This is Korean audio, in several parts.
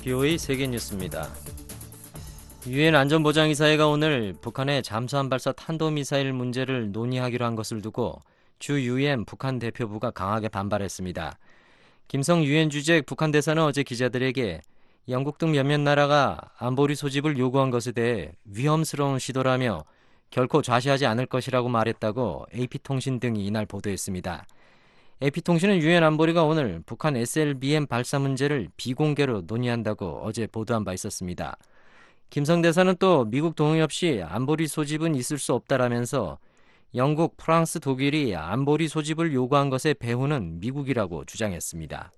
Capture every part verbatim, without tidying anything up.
비오에이 세계뉴스입니다. 유엔 안전보장이사회가 오늘 북한의 잠수함 발사 탄도미사일 문제를 논의하기로 한 것을 두고 주 유엔 북한 대표부가 강하게 반발했습니다. 김성 유엔 주재 북한 대사는 어제 기자들에게 영국 등 몇몇 나라가 안보리 소집을 요구한 것에 대해 위험스러운 시도라며 결코 좌시하지 않을 것이라고 말했다고 에이피통신 등이 이날 보도했습니다. 에이피통신은 유엔 안보리가 오늘 북한 에스엘비엠 발사 문제를 비공개로 논의한다고 어제 보도한 바 있었습니다. 김성 대사는 또 미국 동의 없이 안보리 소집은 있을 수 없다라면서 영국, 프랑스, 독일이 안보리 소집을 요구한 것의 배후는 미국이라고 주장했습니다.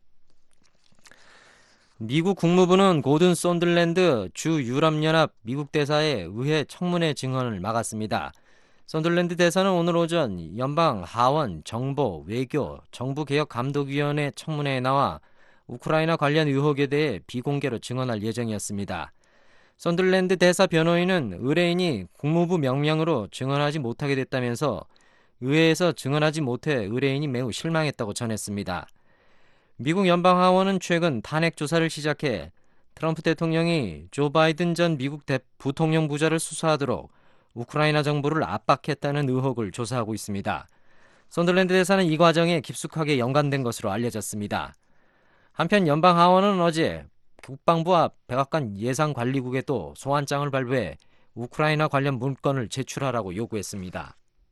미국 국무부는 고든 썬들랜드 주 유럽연합 미국 대사의 의회 청문회 증언을 막았습니다. 썬들랜드 대사는 오늘 오전 연방 하원 정보 외교 정부개혁감독위원회 청문회에 나와 우크라이나 관련 의혹에 대해 비공개로 증언할 예정이었습니다. 썬들랜드 대사 변호인은 의뢰인이 국무부 명령으로 증언하지 못하게 됐다면서 의회에서 증언하지 못해 의뢰인이 매우 실망했다고 전했습니다. 미국 연방하원은 최근 탄핵 조사를 시작해 트럼프 대통령이 조 바이든 전 미국 대, 부통령 부자를 수사하도록 우크라이나 정부를 압박했다는 의혹을 조사하고 있습니다. 썬들랜드 대사는 이 과정에 깊숙하게 연관된 것으로 알려졌습니다. 한편 연방하원은 어제 국방부와 백악관 예산관리국에 또 소환장을 발부해 우크라이나 관련 문건을 제출하라고 요구했습니다.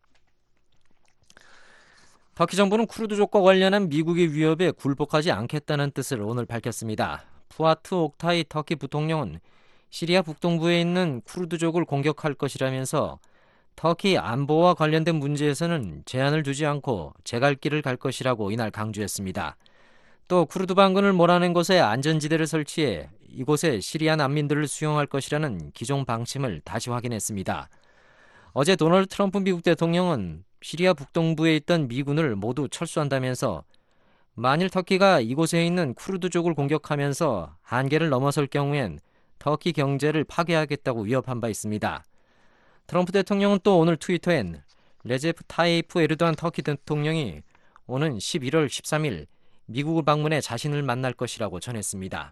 터키 정부는 쿠르드족과 관련한 미국의 위협에 굴복하지 않겠다는 뜻을 오늘 밝혔습니다. 푸아트 옥타이 터키 부통령은 시리아 북동부에 있는 쿠르드족을 공격할 것이라면서 터키 안보와 관련된 문제에서는 제한을 두지 않고 제갈길을 갈 것이라고 이날 강조했습니다. 또 쿠르드 반군을 몰아낸 곳에 안전지대를 설치해 이곳에 시리아 난민들을 수용할 것이라는 기존 방침을 다시 확인했습니다. 어제 도널드 트럼프 미국 대통령은 시리아 북동부에 있던 미군을 모두 철수한다면서 만일 터키가 이곳에 있는 쿠르드족을 공격하면서 한계를 넘어설 경우엔 터키 경제를 파괴하겠다고 위협한 바 있습니다. 트럼프 대통령은 또 오늘 트위터엔 레제프 타이프 에르도안 터키 대통령이 오는 십일월 십삼일 미국을 방문해 자신을 만날 것이라고 전했습니다.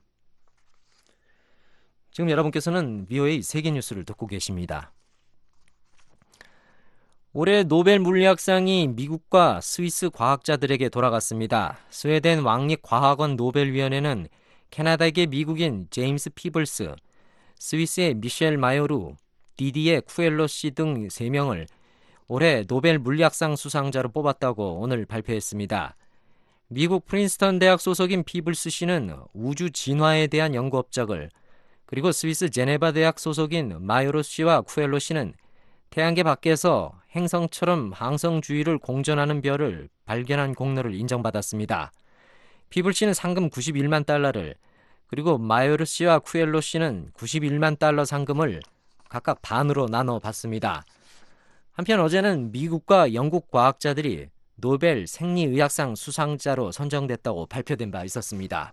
지금 여러분께서는 비오에이 세계뉴스를 듣고 계십니다. 올해 노벨 물리학상이 미국과 스위스 과학자들에게 돌아갔습니다. 스웨덴 왕립과학원 노벨위원회는 캐나다계 미국인 제임스 피블스, 스위스의 미셸 마요루, 디디에 쿠엘로시 등 세 명을 올해 노벨 물리학상 수상자로 뽑았다고 오늘 발표했습니다. 미국 프린스턴 대학 소속인 피블스 씨는 우주 진화에 대한 연구 업적을, 그리고 스위스 제네바 대학 소속인 마요로 씨와 쿠엘로 씨는 태양계 밖에서 행성처럼 항성 주위를 공전하는 별을 발견한 공로를 인정받았습니다. 피블 씨는 상금 구십일만 달러를, 그리고 마요르 씨와 쿠엘로 씨는 구십일만 달러 상금을 각각 반으로 나눠 받습니다. 한편 어제는 미국과 영국 과학자들이 노벨 생리의학상 수상자로 선정됐다고 발표된 바 있었습니다.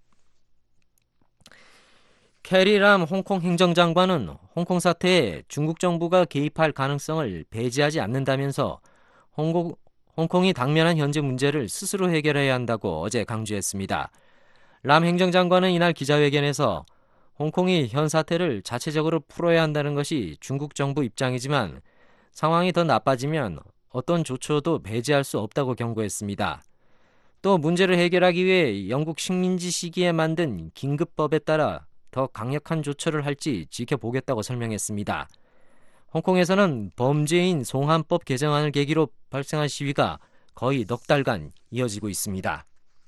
캐리 람 홍콩 행정장관은 홍콩 사태에 중국 정부가 개입할 가능성을 배제하지 않는다면서 홍콩, 홍콩이 당면한 현재 문제를 스스로 해결해야 한다고 어제 강조했습니다. 람 행정장관은 이날 기자회견에서 홍콩이 현 사태를 자체적으로 풀어야 한다는 것이 중국 정부 입장이지만 상황이 더 나빠지면 어떤 조처도 배제할 수 없다고 경고했습니다. 또 문제를 해결하기 위해 영국 식민지 시기에 만든 긴급법에 따라 더 강력한 조처를 할지 지켜보겠다고 설명했습니다. 홍콩에서는 범죄인 송환법 개정안을 계기로 발생한 시위가 거의 넉 달간 이어지고 있습니다.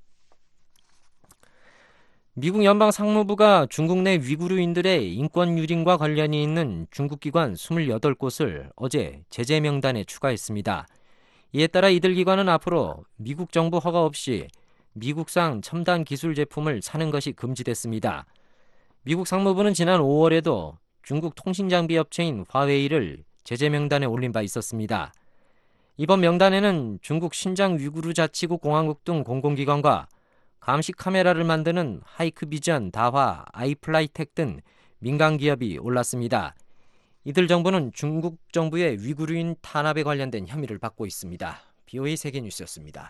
미국 연방 상무부가 중국 내 위구르인들의 인권 유린과 관련이 있는 중국 기관 이십팔 곳을 어제 제재 명단에 추가했습니다. 이에 따라 이들 기관은 앞으로 미국 정부 허가 없이 미국산 첨단 기술 제품을 사는 것이 금지됐습니다. 미국 상무부는 지난 오월에도 중국 통신장비 업체인 화웨이를 제재 명단에 올린 바 있었습니다. 이번 명단에는 중국 신장 위구르 자치구 공화국 등 공공기관과 감시 카메라를 만드는 하이크비전, 다화, 아이플라이텍 등 민간 기업이 올랐습니다. 이들 정부는 중국 정부의 위구르인 탄압에 관련된 혐의를 받고 있습니다. 비오에이 세계뉴스였습니다.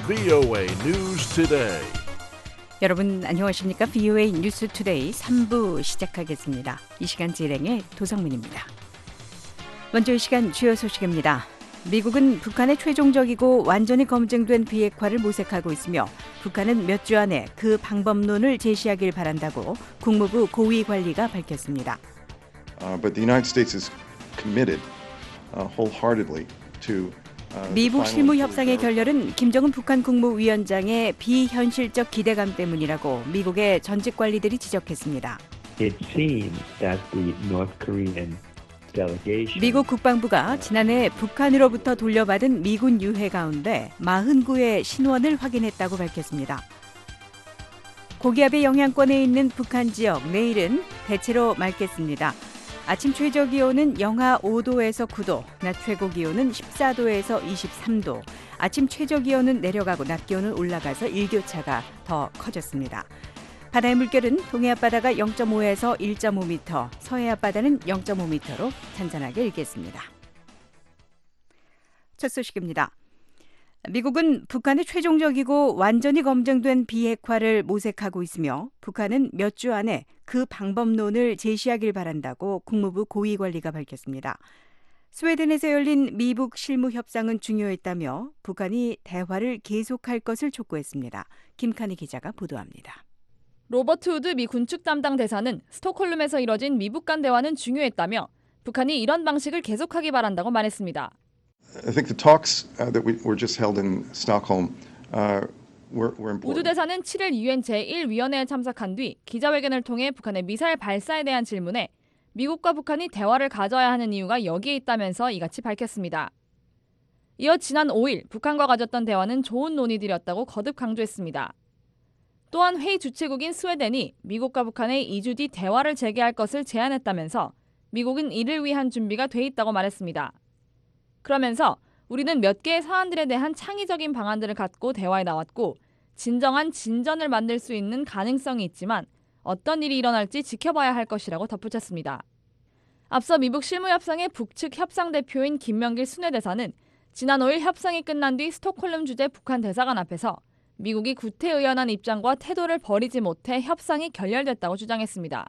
브이오에이 News Today. 여러분 안녕하십니까? 브이오에이 뉴스 투데이 삼 부 시작하겠습니다. 이 시간 진행의 도성민입니다. 먼저 이 시간 주요 소식입니다. 미국은 북한의 최종적이고 완전히 검증된 비핵화를 모색하고 있으며 북한은 몇 주 안에 그 방법론을 제시하길 바란다고 국무부 고위 관리가 밝혔습니다. Uh, but the United States is committed uh, wholeheartedly to 미북 실무 협상의 결렬은 김정은 북한 국무위원장의 비현실적 기대감 때문이라고 미국의 전직 관리들이 지적했습니다. It seems that the North Korean delegation 미국 국방부가 지난해 북한으로부터 돌려받은 미군 유해 가운데 사십 구의 신원을 확인했다고 밝혔습니다. 고기압의 영향권에 있는 북한 지역 내일은 대체로 맑겠습니다. 아침 최저 기온은 영하 오 도에서 구 도, 낮 최고 기온은 십사 도에서 이십삼 도, 아침 최저 기온은 내려가고 낮 기온은 올라가서 일교차가 더 커졌습니다. 바다의 물결은 동해 앞바다가 영 점 오에서 일 점 오 미터, 서해 앞바다는 영 점 오 미터로 잔잔하게 일겠습니다. 첫 소식입니다. 미국은 북한의 최종적이고 완전히 검증된 비핵화를 모색하고 있으며 북한은 몇 주 안에 그 방법론을 제시하길 바란다고 국무부 고위 관리가 밝혔습니다. 스웨덴에서 열린 미북 실무 협상은 중요했다며 북한이 대화를 계속할 것을 촉구했습니다. 김칸희 기자가 보도합니다. 로버트 우드 미 군축 담당 대사는 스톡홀름에서 이뤄진 미북 간 대화는 중요했다며 북한이 이런 방식을 계속하기 바란다고 말했습니다. I think the talks uh, that we were just held in Stockholm uh, were, were important. 우드 대사는 칠 일 유엔 제일 위원회에 참석한 뒤 기자회견을 통해 북한의 미사일 발사에 대한 질문에 미국과 북한이 대화를 가져야 하는 이유가 여기에 있다면서 이같이 밝혔습니다. 이어 지난 오 일 북한과 가졌던 대화는 좋은 논의들이었다고 거듭 강조했습니다. 또한 회의 주최국인 스웨덴이 미국과 북한의 이 주 뒤 대화를 재개할 것을 제안했다면서 미국은 이를 위한 준비가 돼 있다고 말했습니다. 그러면서 우리는 몇 개의 사안들에 대한 창의적인 방안들을 갖고 대화에 나왔고 진정한 진전을 만들 수 있는 가능성이 있지만 어떤 일이 일어날지 지켜봐야 할 것이라고 덧붙였습니다. 앞서 미북 실무협상의 북측 협상 대표인 김명길 순회대사는 지난 오 일 협상이 끝난 뒤 스톡홀름 주재 북한 대사관 앞에서 미국이 구태의연한 입장과 태도를 버리지 못해 협상이 결렬됐다고 주장했습니다.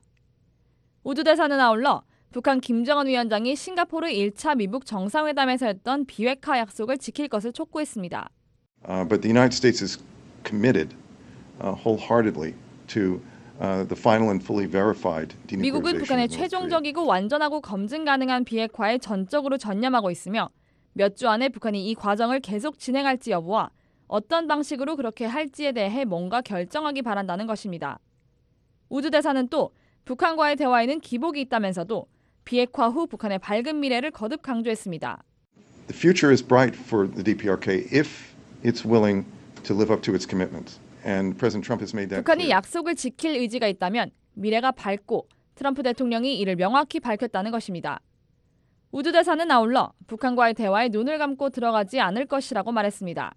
우드 대사는 아울러 북한 김정은 위원장이 싱가포르 일 차 미북 정상회담에서 했던 비핵화 약속을 지킬 것을 촉구했습니다. Uh, but the United States is committed uh, wholeheartedly to uh, the final and fully verified denuclearization 미국은 북한의 of North Korea. 최종적이고 완전하고 검증 가능한 비핵화에 전적으로 전념하고 있으며 몇 주 안에 북한이 이 과정을 계속 진행할지 여부와 어떤 방식으로 그렇게 할지에 대해 뭔가 결정하기 바란다는 것입니다. 우드 대사는 또 북한과의 대화에는 기복이 있다면서도 비핵화 후 북한의 밝은 미래를 거듭 강조했습니다. The future is bright for the 디피아르케이 if it's willing to live up to its commitments. And President Trump has made that 북한이 clear. 약속을 지킬 의지가 있다면 미래가 밝고 트럼프 대통령이 이를 명확히 밝혔다는 것입니다. 우드 대사는 아울러 북한과의 대화에 눈을 감고 들어가지 않을 것이라고 말했습니다.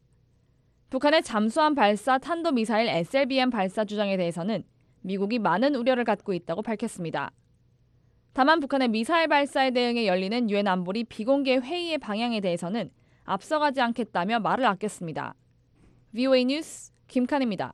북한의 잠수함 발사 탄도미사일 에스엘비엠 발사 주장에 대해서는 미국이 많은 우려를 갖고 있다고 밝혔습니다. 다만 북한의 미사일 발사에 대응해 열리는 유엔 안보리 비공개 회의의 방향에 대해서는 앞서가지 않겠다며 말을 아꼈습니다. 브이오에이 뉴스 김칸입니다.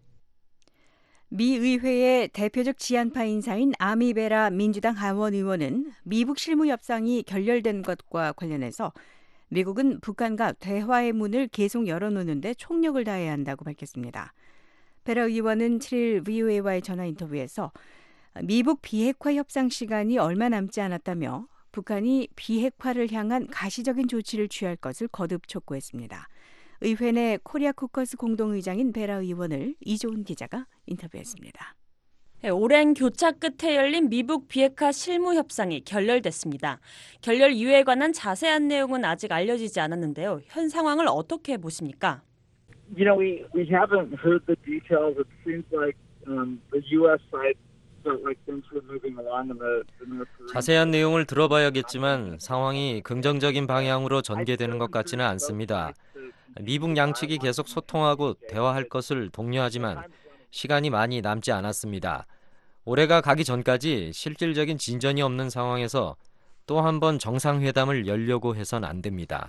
미 의회의 대표적 지한파 인사인 아미 베라 민주당 하원 의원은 미북 실무 협상이 결렬된 것과 관련해서 미국은 북한과 대화의 문을 계속 열어놓는데 총력을 다해야 한다고 밝혔습니다. 베라 의원은 칠 일 브이오에이와의 전화 인터뷰에서 미북 비핵화 협상 시간이 얼마 남지 않았다며 북한이 비핵화를 향한 가시적인 조치를 취할 것을 거듭 촉구했습니다. 의회 내 코리아 코커스 공동의장인 베라 의원을 이조은 기자가 인터뷰했습니다. 네, 오랜 교차 끝에 열린 미북 비핵화 실무 협상이 결렬됐습니다. 결렬 이유에 관한 자세한 내용은 아직 알려지지 않았는데요. 현 상황을 어떻게 보십니까? You know, we, we haven't heard the details. It seems like um, the U S side felt like things were moving along in the, the North Korean. 자세한 내용을 들어봐야겠지만 상황이 긍정적인 방향으로 전개되는 것 같지는 않습니다. 미북 양측이 계속 소통하고 대화할 것을 독려하지만 시간이 많이 남지 않았습니다. 올해가 가기 전까지 실질적인 진전이 없는 상황에서 또 한 번 정상회담을 열려고 해선 안 됩니다.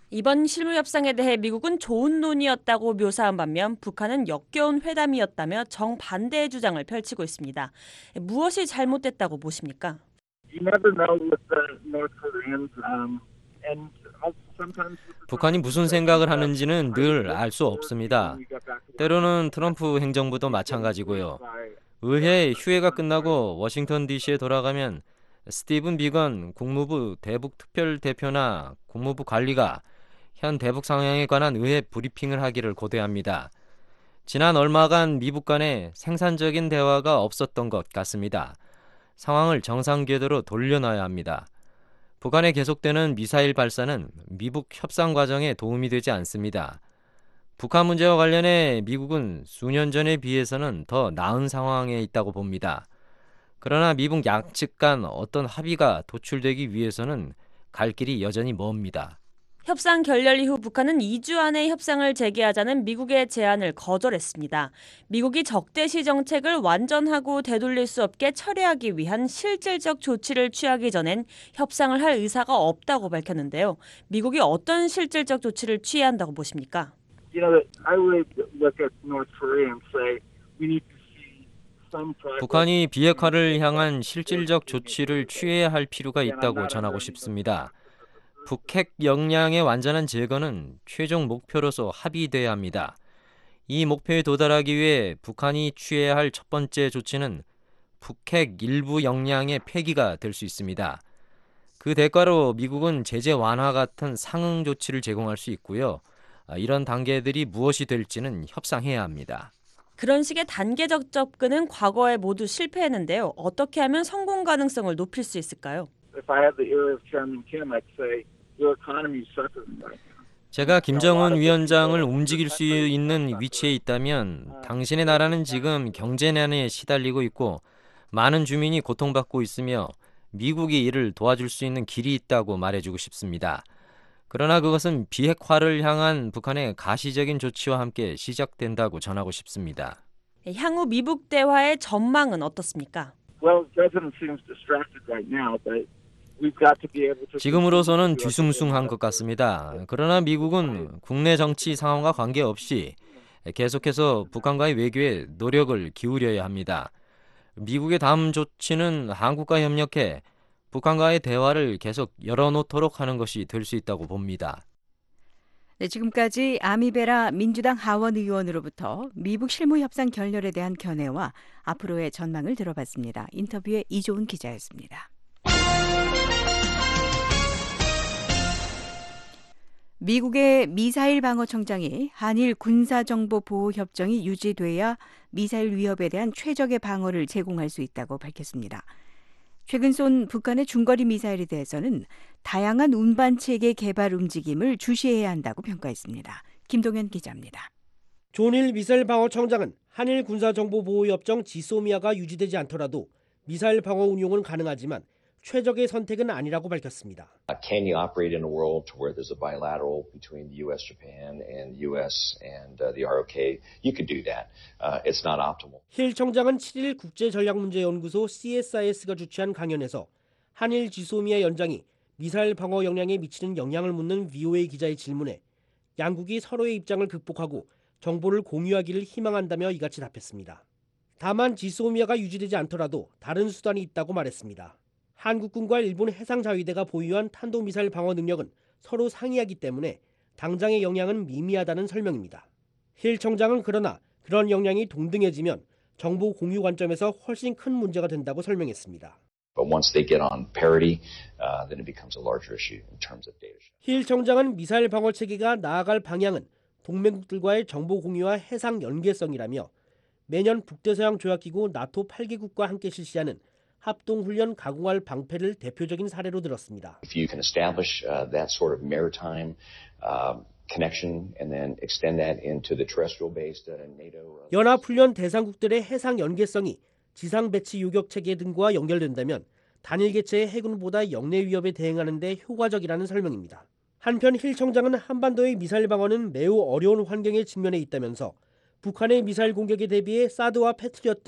이번 실무 협상에 대해 미국은 좋은 논의였다고 묘사한 반면 북한은 역겨운 회담이었다며 정반대의 주장을 펼치고 있습니다. 무엇이 잘못됐다고 보십니까? You never know with the North Koreans, um, and sometimes 북한이 무슨 생각을 하는지는 늘 알 수 없습니다. 때로는 트럼프 행정부도 마찬가지고요. 의회 휴회가 끝나고 워싱턴 디씨에 돌아가면 스티븐 비건 국무부 대북 특별대표나 국무부 관리가 현 대북 상황에 관한 의회 브리핑을 하기를 고대합니다. 지난 얼마간 미북 간에 생산적인 대화가 없었던 것 같습니다. 상황을 정상 궤도로 돌려놔야 합니다. 북한에 계속되는 미사일 발사는 미북 협상 과정에 도움이 되지 않습니다. 북한 문제와 관련해 미국은 수년 전에 비해서는 더 나은 상황에 있다고 봅니다. 그러나 미북 양측 간 어떤 합의가 도출되기 위해서는 갈 길이 여전히 멉니다. 협상 결렬 이후 북한은 이 주 안에 협상을 재개하자는 미국의 제안을 거절했습니다. 미국이 적대시 정책을 완전하고 되돌릴 수 없게 철회하기 위한 실질적 조치를 취하기 전엔 협상을 할 의사가 없다고 밝혔는데요. 미국이 어떤 실질적 조치를 취해야 한다고 보십니까? you know, I would look at North Korea and say we need to see some progress. 북한이 비핵화를 향한 실질적 조치를 취해야 할 필요가 있다고 전하고 싶습니다. 북핵 역량의 완전한 제거는 최종 목표로서 합의돼야 합니다. 이 목표에 도달하기 위해 북한이 취해야 할 첫 번째 조치는 북핵 일부 역량의 폐기가 될 수 있습니다. 그 대가로 미국은 제재 완화 같은 상응 조치를 제공할 수 있고요. 이런 단계들이 무엇이 될지는 협상해야 합니다. 그런 식의 단계적 접근은 과거에 모두 실패했는데요. 어떻게 하면 성공 가능성을 높일 수 있을까요? If I had the ear of Chairman Kim, I'd say your economy is suffering right now. 제가 김정은 위원장을 움직일 수 있는 위치에 있다면 당신의 나라는 지금 경제난에 시달리고 있고 많은 주민이 고통받고 있으며 미국이 이를 도와줄 수 있는 길이 있다고 말해주고 싶습니다. 그러나 그것은 비핵화를 향한 북한의 가시적인 조치와 함께 시작된다고 전하고 싶습니다. 향후 미북 대화의 전망은 어떻습니까? Well, the president seems distracted right now, but we've got to be able to. 지금으로서는 뒤숭숭한 것 같습니다. 그러나 미국은 국내 정치 상황과 관계없이 계속해서 북한과의 외교에 노력을 기울여야 합니다. 미국의 다음 조치는 한국과 협력해 북한과의 대화를 계속 열어놓도록 하는 것이 될 수 있다고 봅니다. 네, 지금까지 아미베라 민주당 하원 의원으로부터 미북 실무 협상 결렬에 대한 견해와 앞으로의 전망을 들어봤습니다. 인터뷰에 이조은 기자였습니다. 미국의 미사일 방어청장이 한일 군사정보보호협정이 유지돼야 미사일 위협에 대한 최적의 방어를 제공할 수 있다고 밝혔습니다. 최근 쏜 북한의 중거리 미사일에 대해서는 다양한 운반체계 개발 움직임을 주시해야 한다고 평가했습니다. 김동현 기자입니다. 존일 미사일 방어청장은 한일 군사정보보호협정 지소미아가 유지되지 않더라도 미사일 방어 운용은 가능하지만 최적의 선택은 아니라고 밝혔습니다. Can you operate in a world to where there's a bilateral between the U S, Japan, and U S and uh, the R O K? You could do that. Uh, it's not optimal. 힐 청장은 칠 일 국제전략문제연구소 씨 에스 아이 에스가 주최한 강연에서 한일 지소미아 연장이 미사일 방어 역량에 미치는 영향을 묻는 브이오에이 기자의 질문에 양국이 서로의 입장을 극복하고 정보를 공유하기를 희망한다며 이같이 답했습니다. 다만 지소미아가 유지되지 않더라도 다른 수단이 있다고 말했습니다. 한국군과 일본 해상자위대가 보유한 탄도미사일 방어 능력은 서로 상이하기 때문에 당장의 영향은 미미하다는 설명입니다. 힐 청장은 그러나 그런 역량이 동등해지면 정보 공유 관점에서 훨씬 큰 문제가 된다고 설명했습니다. But once they get on parity, uh, then it becomes a larger issue in terms of data. 힐 청장은 미사일 방어 체계가 나아갈 방향은 동맹국들과의 정보 공유와 해상 연계성이라며 매년 북대서양 조약기구 나토 팔 개국과 함께 실시하는 합동훈련 가공할 방패를 대표적인 사례로 들었습니다. If you can establish uh, that sort of maritime uh, connection and then extend that into the terrestrial-based uh, NATO. 연합훈련 대상국들의 해상 연계성이 지상 배치 요격 체계 등과 연결된다면 단일 개체의 해군보다 영내 위협에 대응하는 데 효과적이라는 설명입니다. 한편 힐 청장은 한반도의 미사일 방어는 매우 어려운 환경에 직면해 있다면서 북한의 미사일 공격에 대비해 사드와 패트리엇 등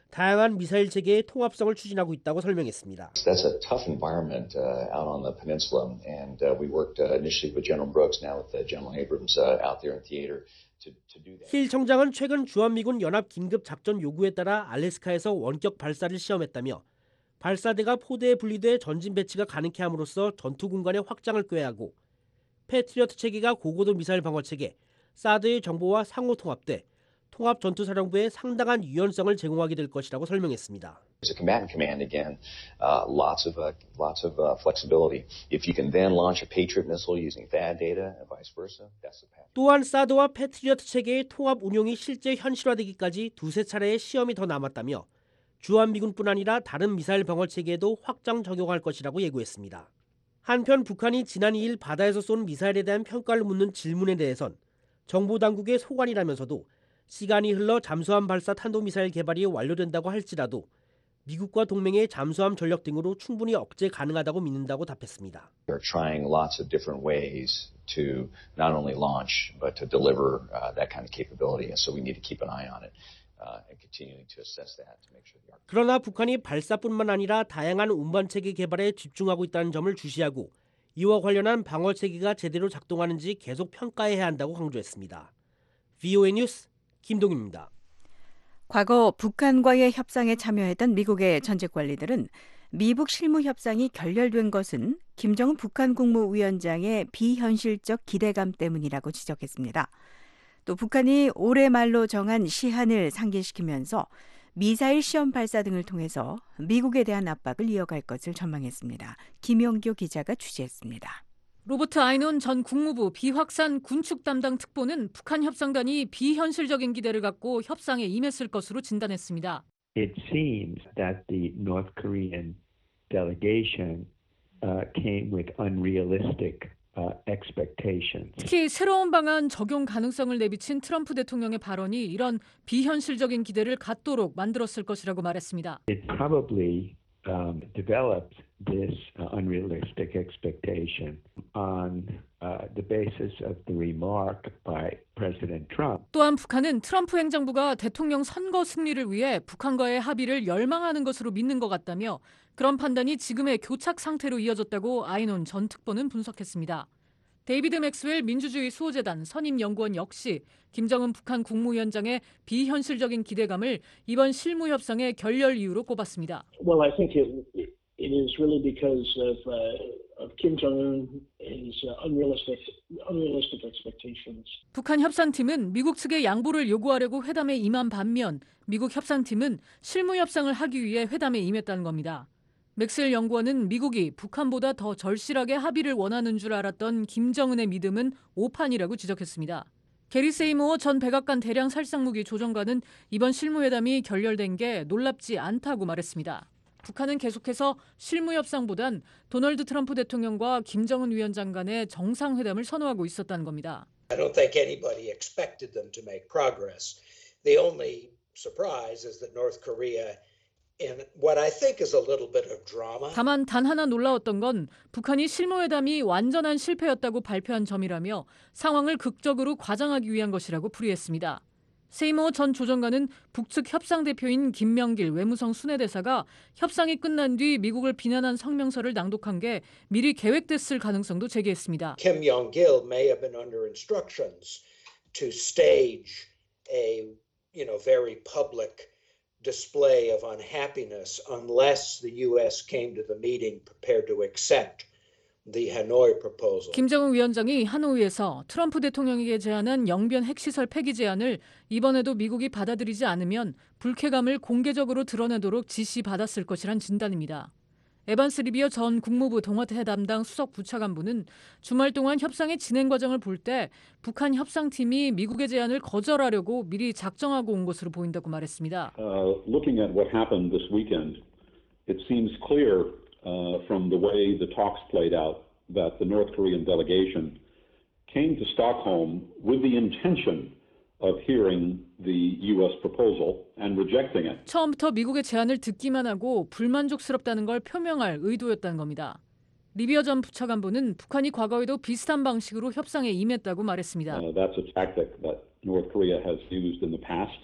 다양한 미사일 체계의 통합성을 추진하고 있다고 설명했습니다. That's a tough environment uh, out on the peninsula, and uh, we worked uh, initially with General Brooks, now with uh, General Abrams uh, out there in theater to, to do that. 힐 청장은 최근 주한미군 연합 긴급 작전 요구에 따라 알래스카에서 원격 발사를 시험했다며 발사대가 포대에 분리돼 전진 배치가 가능케 함으로써 전투 공간의 확장을 꾀하고 패트리어트 체계가 고고도 미사일 방어 체계, 사드의 정보와 상호 통합돼 통합 전투 사령부에 상당한 유연성을 제공하게 될 것이라고 설명했습니다. As a combatant command, again, uh, lots of uh, lots of uh, flexibility. If you can then launch a Patriot missile using T H A D data and vice versa, that's the path. 또한 사드와 패트리어트 체계의 통합 운용이 실제 현실화되기까지 두세 차례의 시험이 더 남았다며 주한미군뿐 아니라 다른 미사일 방어 체계에도 확장 적용할 것이라고 예고했습니다. 한편 북한이 지난 이 일 바다에서 쏜 미사일에 대한 평가를 묻는 질문에 대해선 정보당국의 소관이라면서도 시간이 흘러 잠수함 발사 탄도미사일 개발이 완료된다고 할지라도 미국과 동맹의 잠수함 전력 등으로 충분히 억제 가능하다고 믿는다고 답했습니다. They're trying lots of different ways to not only launch but to deliver uh, that kind of capability, and so we need to keep an eye on it uh, and continuing to assess that to make sure the arc. 그러나 북한이 발사뿐만 아니라 다양한 운반 체계 개발에 집중하고 있다는 점을 주시하고 이와 관련한 방어 체계가 제대로 작동하는지 계속 평가해야 한다고 강조했습니다. 브이오에이 뉴스 김동윤입니다. 과거 북한과의 협상에 참여했던 미국의 전직 관리들은 미북 실무 협상이 결렬된 것은 김정은 북한 국무위원장의 비현실적 기대감 때문이라고 지적했습니다. 또 북한이 올해 말로 정한 시한을 상기시키면서 미사일 시험 발사 등을 통해서 미국에 대한 압박을 이어갈 것을 전망했습니다. 김영교 기자가 취재했습니다. 로버트 아이논 전 국무부 비확산 군축 담당 특보는 북한 협상단이 비현실적인 기대를 갖고 협상에 임했을 것으로 진단했습니다. It seems that the North Korean delegation uh, came with unrealistic uh, expectations. 특히 새로운 방안 적용 가능성을 내비친 트럼프 대통령의 발언이 이런 비현실적인 기대를 갖도록 만들었을 것이라고 말했습니다. It probably um, developed this uh, unrealistic expectation on uh, the basis of the remark by President Trump. 또한 북한은 트럼프 행정부가 대통령 선거 승리를 위해 북한과의 합의를 열망하는 것으로 믿는 것 같다며 그런 판단이 지금의 교착 상태로 이어졌다고 아이논 전 특보는 분석했습니다. 데이비드 맥스웰 민주주의 수호재단 선임연구원 역시 김정은 북한 국무위원장의 비현실적인 기대감을 이번 실무 협상의 결렬 이유로 꼽았습니다. Well, I think it, it is really because of, uh, of Kim Jong-un's unrealistic, unrealistic expectations. 북한 협상팀은 미국 측에 양보를 요구하려고 회담에 임한 반면 미국 협상팀은 실무 협상을 하기 위해 회담에 임했다는 겁니다. 맥스웰 연구원은 미국이 북한보다 더 절실하게 합의를 원하는 줄 알았던 김정은의 믿음은 오판이라고 지적했습니다. 게리 세이모어 전 백악관 대량 살상무기 조정관은 이번 실무회담이 결렬된 게 놀랍지 않다고 말했습니다. 북한은 계속해서 실무협상보단 도널드 트럼프 대통령과 김정은 위원장 간의 정상회담을 선호하고 있었다는 겁니다. I don't think anybody expected them to make progress. The only surprise is that North Korea in what I think is a little bit of drama. 다만 단 하나 놀라웠던 건 북한이 실무회담이 완전한 실패였다고 발표한 점이라며 상황을 극적으로 과장하기 위한 것이라고 풀이했습니다. 세이모 전 조정관은 북측 협상 대표인 김명길 외무성 순회대사가 협상이 끝난 뒤 미국을 비난한 성명서를 낭독한 게 미리 계획됐을 가능성도 제기했습니다. Kim Yong-gil may have been under instructions to stage a, you know, very public display of unhappiness unless the U S came to the meeting prepared to accept the Hanoi proposal. 김정은 위원장이 하노이에서 트럼프 대통령에게 제안한 영변 핵시설 폐기 제안을 이번에도 미국이 받아들이지 않으면 불쾌감을 공개적으로 드러내도록 지시받았을 것이란 진단입니다. 에반스 리비어 전 국무부 동아태 담당 수석 부차관부는 주말 동안 협상의 진행 과정을 볼 때 북한 협상팀이 미국의 제안을 거절하려고 미리 작정하고 온 것으로 보인다고 말했습니다. Uh, looking at what happened this weekend, it seems clear uh, from the way the talks played out that the North Korean delegation came to Stockholm with the intention of hearing the U S proposal and rejecting it. 처음부터 미국의 제안을 듣기만 하고 불만족스럽다는 걸 표명할 의도였다는 겁니다. 리비어 전 부차관보는 북한이 과거에도 비슷한 방식으로 협상에 임했다고 말했습니다. Uh, that's a tactic that North Korea has used in the past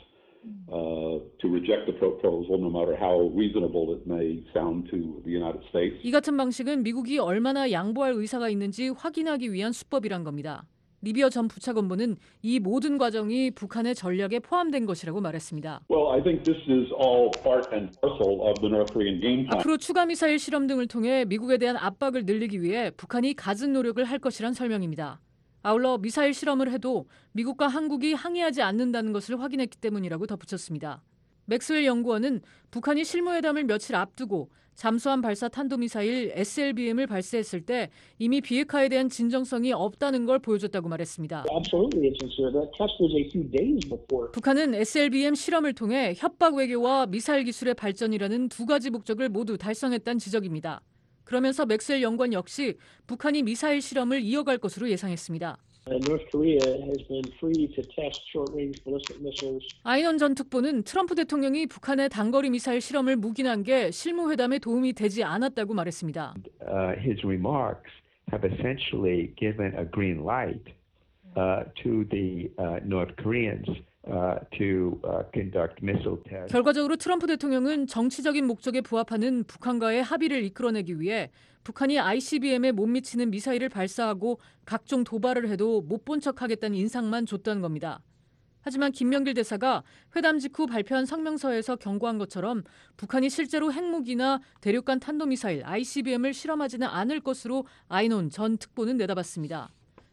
uh, to reject the proposal, no matter how reasonable it may sound to the United States. 이 같은 방식은 미국이 얼마나 양보할 의사가 있는지 확인하기 위한 수법이란 겁니다. 리비어 전 부차관보는 이 모든 과정이 북한의 전략에 포함된 것이라고 말했습니다. Well, I think this is all part and parcel of the North Korean game plan. 앞으로 추가 미사일 실험 등을 통해 미국에 대한 압박을 늘리기 위해 북한이 갖은 노력을 할 것이란 설명입니다. 아울러 미사일 실험을 해도 미국과 한국이 항의하지 않는다는 것을 확인했기 때문이라고 덧붙였습니다. 맥스웰 연구원은 북한이 실무회담을 며칠 앞두고 잠수함 발사 탄도미사일 에스엘비엠을 발사했을 때 이미 비핵화에 대한 진정성이 없다는 걸 보여줬다고 말했습니다. Absolutely, it's sincere. That test was a few days before. 북한은 에스엘비엠 실험을 통해 협박 외교와 미사일 기술의 발전이라는 두 가지 목적을 모두 달성했다는 지적입니다. 그러면서 맥스웰 연구원 역시 북한이 미사일 실험을 이어갈 것으로 예상했습니다. North Korea has been free to test short-range ballistic missiles. 아이넌 전 특보는 트럼프 대통령이 북한의 단거리 미사일 실험을 묵인한 게 실무회담에 도움이 되지 않았다고 말했습니다. Uh, his remarks have essentially given a green light uh, to the uh, North Koreans uh, to uh, conduct missile tests. 결과적으로 트럼프 대통령은 정치적인 목적에 부합하는 북한과의 합의를 이끌어내기 위해 북한이 아이씨비엠에 못 미치는 미사일을 발사하고 각종 도발을 해도 못 본 척하겠다는 인상만 줬다는 겁니다. 하지만 김명길 대사가 회담 직후 발표한 성명서에서 경고한 것처럼 북한이 실제로 핵무기나 대륙간 탄도미사일 아이씨비엠을 실험하지는 않을 것으로 아이논 전 특보는 내다봤습니다.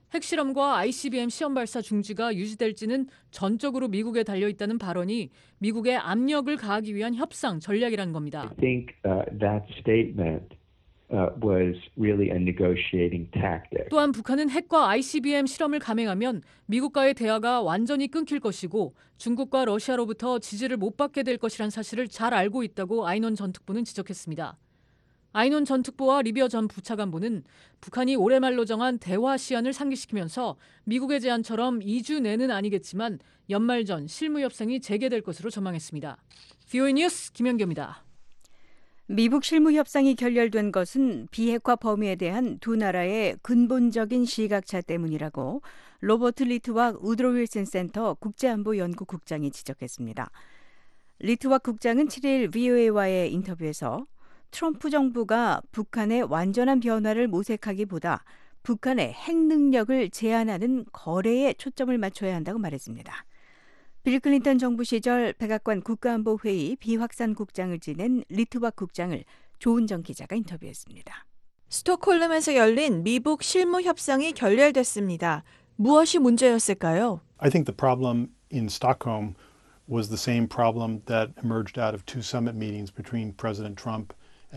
핵실험과 아이씨비엠 시험 발사 중지가 유지될지는 전적으로 미국에 달려있다는 발언이 미국에 압력을 가하기 위한 협상 전략이라는 겁니다. I think uh, that statement uh, was really a negotiating tactic. 또한 북한은 핵과 아이씨비엠 실험을 감행하면 미국과의 대화가 완전히 끊길 것이고 중국과 러시아로부터 지지를 못 받게 될 것이란 사실을 잘 알고 있다고 아이논 전 특보는 지적했습니다. 아이논 전 특보와 리비어 전 부차관보는 북한이 올해 말로 정한 대화 시한을 상기시키면서 미국의 제안처럼 이 주 내는 아니겠지만 연말 전 실무 협상이 재개될 것으로 전망했습니다. 브이오에이 뉴스 김연경입니다. 미북 실무 협상이 결렬된 것은 비핵화 범위에 대한 두 나라의 근본적인 시각차 때문이라고 로버트 리트왁 우드로 윌슨 센터 국제안보연구국장이 지적했습니다. 리트왁 국장은 칠 일 브이오에이와의 인터뷰에서 트럼프 정부가 북한의 완전한 변화를 모색하기보다 북한의 핵 능력을 제한하는 거래에 초점을 맞춰야 한다고 말했습니다. 빌 클린턴 정부 시절 백악관 국가안보회의 비확산 국장을 지낸 리트왁 국장을 조은정 기자가 인터뷰했습니다. 스톡홀름에서 열린 미북 실무 협상이 결렬됐습니다. 무엇이 문제였을까요? I think the problem in Stockholm was the same problem that emerged out of two summit meetings between President Trump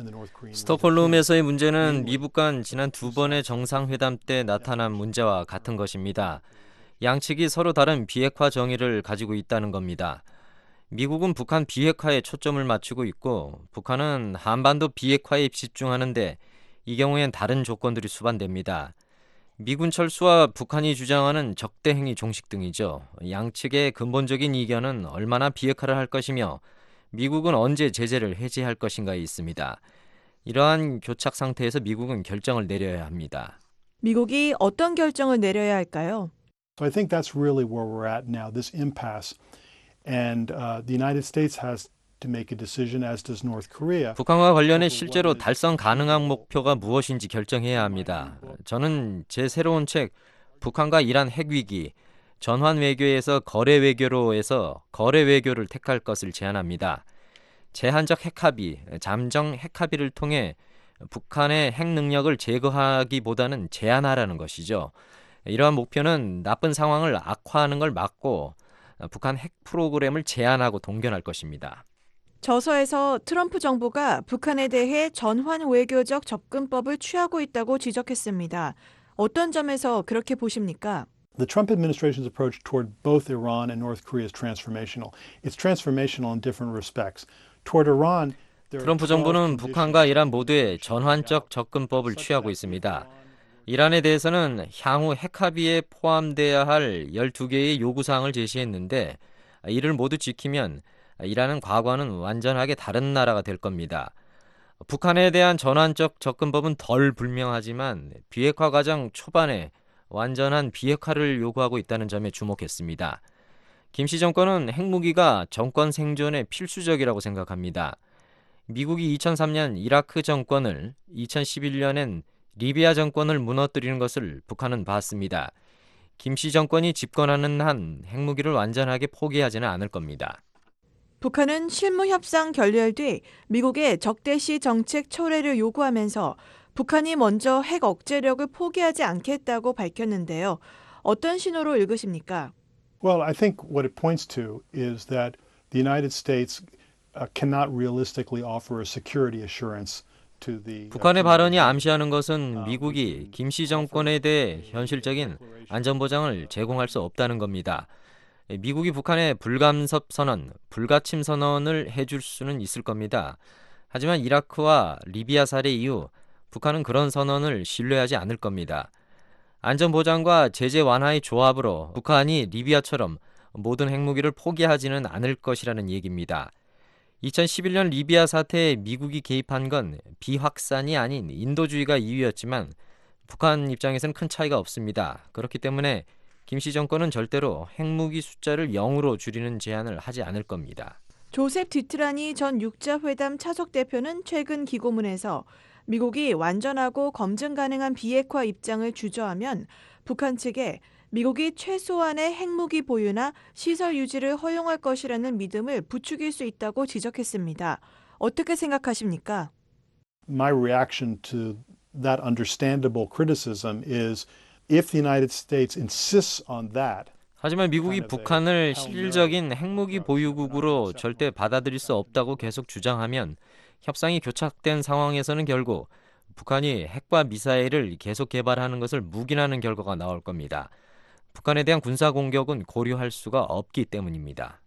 스톡홀름에서의 문제는 미북 간 지난 두 번의 정상회담 때 나타난 문제와 같은 것입니다. 양측이 서로 다른 비핵화 정의를 가지고 있다는 겁니다. 미국은 북한 비핵화에 초점을 맞추고 있고 북한은 한반도 비핵화에 집중하는데 이 경우엔 다른 조건들이 수반됩니다. 미군 철수와 북한이 주장하는 적대 행위 종식 등이죠. 양측의 근본적인 이견은 얼마나 비핵화를 할 것이며 미국은 언제 제재를 해제할 것인가에 있습니다. 이러한 교착 상태에서 미국은 결정을 내려야 합니다. 미국이 어떤 결정을 내려야 할까요? So I think that's really where we're at now, this impasse. And uh, the United States has to make a decision, as does North Korea. 북한과 관련해 실제로 달성 가능한 목표가 무엇인지 결정해야 합니다. 저는 제 새로운 책 북한과 이란 핵위기, 전환 외교에서 거래 외교로 해서 거래 외교를 택할 것을 제안합니다. 제한적 핵합의, 잠정 핵합의를 통해 북한의 핵 능력을 제거하기보다는 제한하라는 것이죠. 이러한 목표는 나쁜 상황을 악화하는 걸 막고 북한 핵 프로그램을 제한하고 동결할 것입니다. 저서에서 트럼프 정부가 북한에 대해 전환 외교적 접근법을 취하고 있다고 지적했습니다. 어떤 점에서 그렇게 보십니까? The Trump administration's approach toward both Iran and North Korea is transformational. It's transformational in different respects. Toward Iran, 트럼프 정부는 북한과 이란 모두에 전환적 접근법을 취하고 있습니다. 이란에 대해서는 향후 핵합의에 포함돼야 할 열두 개의 요구사항을 제시했는데 이를 모두 지키면 이란은 과거와는 완전하게 다른 나라가 될 겁니다. 북한에 대한 전환적 접근법은 덜 불명하지만 비핵화 과정 초반에 완전한 비핵화를 요구하고 있다는 점에 주목했습니다. 김씨 정권은 핵무기가 정권 생존에 필수적이라고 생각합니다. 미국이 이천삼 년 이라크 정권을, 이천십일 년엔 리비아 정권을 무너뜨리는 것을 북한은 봤습니다. 김씨 정권이 집권하는 한 핵무기를 완전하게 포기하지는 않을 겁니다. 북한은 실무협상 결렬 뒤 미국의 적대시 정책 철회를 요구하면서 북한이 먼저 핵 억제력을 포기하지 않겠다고 밝혔는데요. 어떤 신호로 읽으십니까? Well, I think what it points to is that the United States uh, cannot realistically offer a security assurance to the 북한의 발언이 암시하는 것은 미국이 김씨 정권에 대해 현실적인 안전보장을 제공할 수 없다는 겁니다. 미국이 북한에 불간섭 선언, 불가침 선언을 해줄 수는 있을 겁니다. 하지만 이라크와 리비아 사례 이후 북한은 그런 선언을 신뢰하지 않을 겁니다. 안전보장과 제재 완화의 조합으로 북한이 리비아처럼 모든 핵무기를 포기하지는 않을 것이라는 얘기입니다. 이천십일 년 리비아 사태에 미국이 개입한 건 비확산이 아닌 인도주의가 이유였지만 북한 입장에서는 큰 차이가 없습니다. 그렇기 때문에 김씨 정권은 절대로 핵무기 숫자를 영으로 줄이는 제안을 하지 않을 겁니다. 조셉 디트라니 전 육자회담 차석 대표는 최근 기고문에서 미국이 완전하고 검증 가능한 비핵화 입장을 주저하면 북한 측에 미국이 최소한의 핵무기 보유나 시설 유지를 허용할 것이라는 믿음을 부추길 수 있다고 지적했습니다. 어떻게 생각하십니까? My reaction to that understandable criticism is if the United States insists on that. 하지만 미국이 북한을 실질적인 핵무기 보유국으로 절대 받아들일 수 없다고 계속 주장하면 협상이 교착된 상황에서는 결국 북한이 핵과 미사일을 계속 개발하는 것을 묵인하는 결과가 나올 겁니다. 북한에 대한 군사 공격은 고려할 수가 없기 때문입니다.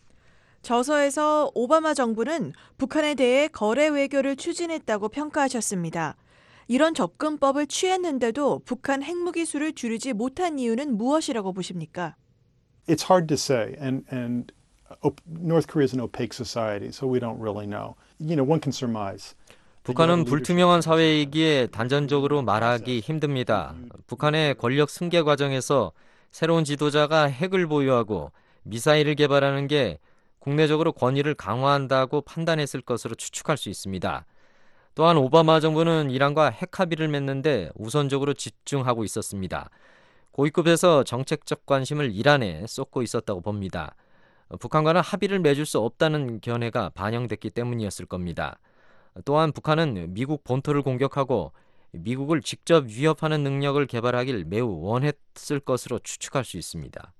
저서에서 오바마 정부는 북한에 대해 거래 외교를 추진했다고 평가하셨습니다. 이런 접근법을 취했는데도 북한 핵무기 수를 줄이지 못한 이유는 무엇이라고 보십니까? It's hard to say, and and North Korea is an opaque society, so we don't really know. You know, one can surmise. 북한은 불투명한 사회이기에 단전적으로 말하기 힘듭니다. 북한의 권력 승계 과정에서 새로운 지도자가 핵을 보유하고 미사일을 개발하는 게 국내적으로 권위를 강화한다고 판단했을 것으로 추측할 수 있습니다. 또한 오바마 정부는 이란과 핵 합의를 맺는데 우선적으로 집중하고 있었습니다. 고위급에서 정책적 관심을 이란에 쏟고 있었다고 봅니다. 북한과는 합의를 맺을 수 없다는 견해가 반영됐기 때문이었을 겁니다. 또한 북한은 미국 본토를 공격하고 미국을 직접 위협하는 능력을 개발하길 매우 원했을 것으로 추측할 수 있습니다.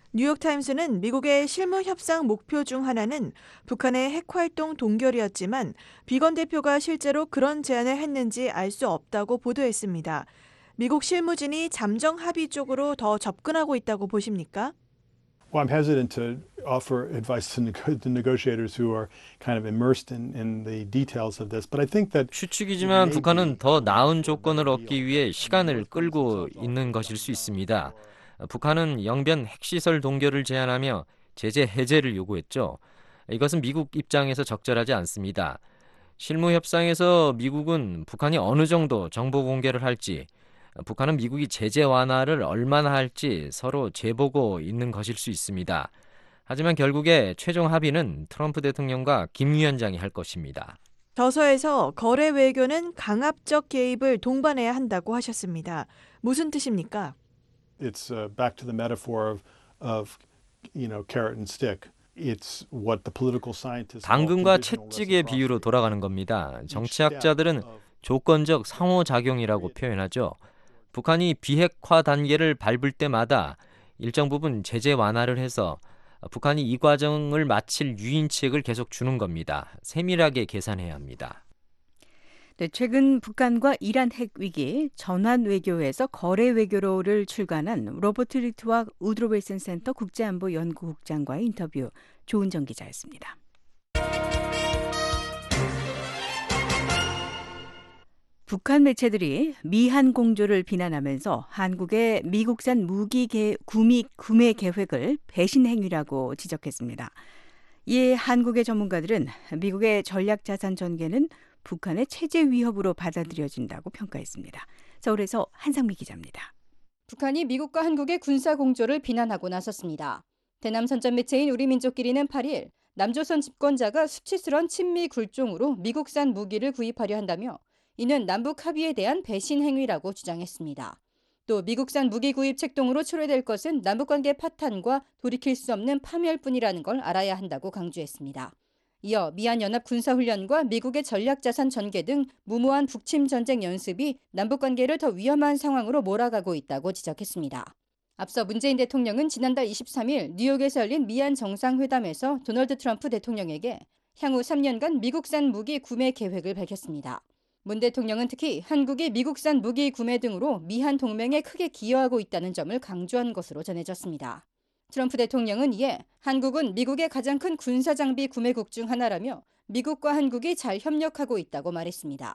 뉴욕타임스는 미국의 실무 협상 목표 중 하나는 북한의 핵활동 동결이었지만 비건 대표가 실제로 그런 제안을 했는지 알 수 없다고 보도했습니다. 미국 실무진이 잠정 합의 쪽으로 더 접근하고 있다고 보십니까? Well, I'm hesitant to offer advice to negotiators who are kind of immersed in, in the details of this, but I think that 추측이지만 북한은 더 나은 조건을 얻기 위해 시간을 끌고 있는 것일 수 있습니다. 북한은 영변 핵시설 동결을 제안하며 제재 해제를 요구했죠. 이것은 미국 입장에서 적절하지 않습니다. 실무 협상에서 미국은 북한이 어느 정도 정보 공개를 할지, 북한은 미국이 제재 완화를 얼마나 할지 서로 재보고 있는 것일 수 있습니다. 하지만 결국에 최종 합의는 트럼프 대통령과 김 위원장이 할 것입니다. 저서에서 거래 외교는 강압적 개입을 동반해야 한다고 하셨습니다. 무슨 뜻입니까? It's uh, back to the metaphor of, of, you know, carrot and stick. It's what the political scientists call 당근과 conditional 채찍의 비유로 돌아가는 겁니다. 정치학자들은 조건적 상호작용이라고 표현하죠. 북한이 비핵화 단계를 밟을 때마다 일정 부분 제재 완화를 해서 북한이 이 과정을 마칠 유인책을 계속 주는 겁니다. 세밀하게 계산해야 합니다. 네, 최근 북한과 이란 핵 위기, 전환 외교에서 거래 외교로를 출간한 로버트 리트와 우드로 윌슨 센터 국제안보 연구국장과의 인터뷰, 조은정 기자였습니다. 북한 매체들이 미한 공조를 비난하면서 한국의 미국산 무기 개, 구미, 구매 계획을 배신 행위라고 지적했습니다. 이에 한국의 전문가들은 미국의 전략자산 전개는 북한의 체제 위협으로 받아들여진다고 평가했습니다. 서울에서 한상미 기자입니다. 북한이 미국과 한국의 군사 공조를 비난하고 나섰습니다. 대남 선전 매체인 우리민족끼리는 팔 일 남조선 집권자가 수치스런 친미 굴종으로 미국산 무기를 구입하려 한다며 이는 남북 합의에 대한 배신 행위라고 주장했습니다. 또 미국산 무기 구입 책동으로 초래될 것은 남북관계 파탄과 돌이킬 수 없는 파멸뿐이라는 걸 알아야 한다고 강조했습니다. 이어 미한연합 군사훈련과 미국의 전략자산 전개 등 무모한 북침 전쟁 연습이 남북관계를 더 위험한 상황으로 몰아가고 있다고 지적했습니다. 앞서 문재인 대통령은 지난달 이십삼 일 뉴욕에서 열린 미한 정상회담에서 도널드 트럼프 대통령에게 향후 삼 년간 미국산 무기 구매 계획을 밝혔습니다. 문 대통령은 특히 한국이 미국산 무기 구매 등으로 미한 동맹에 크게 기여하고 있다는 점을 강조한 것으로 전해졌습니다. 트럼프 대통령은 이에 한국은 미국의 가장 큰 군사장비 구매국 중 하나라며 미국과 한국이 잘 협력하고 있다고 말했습니다.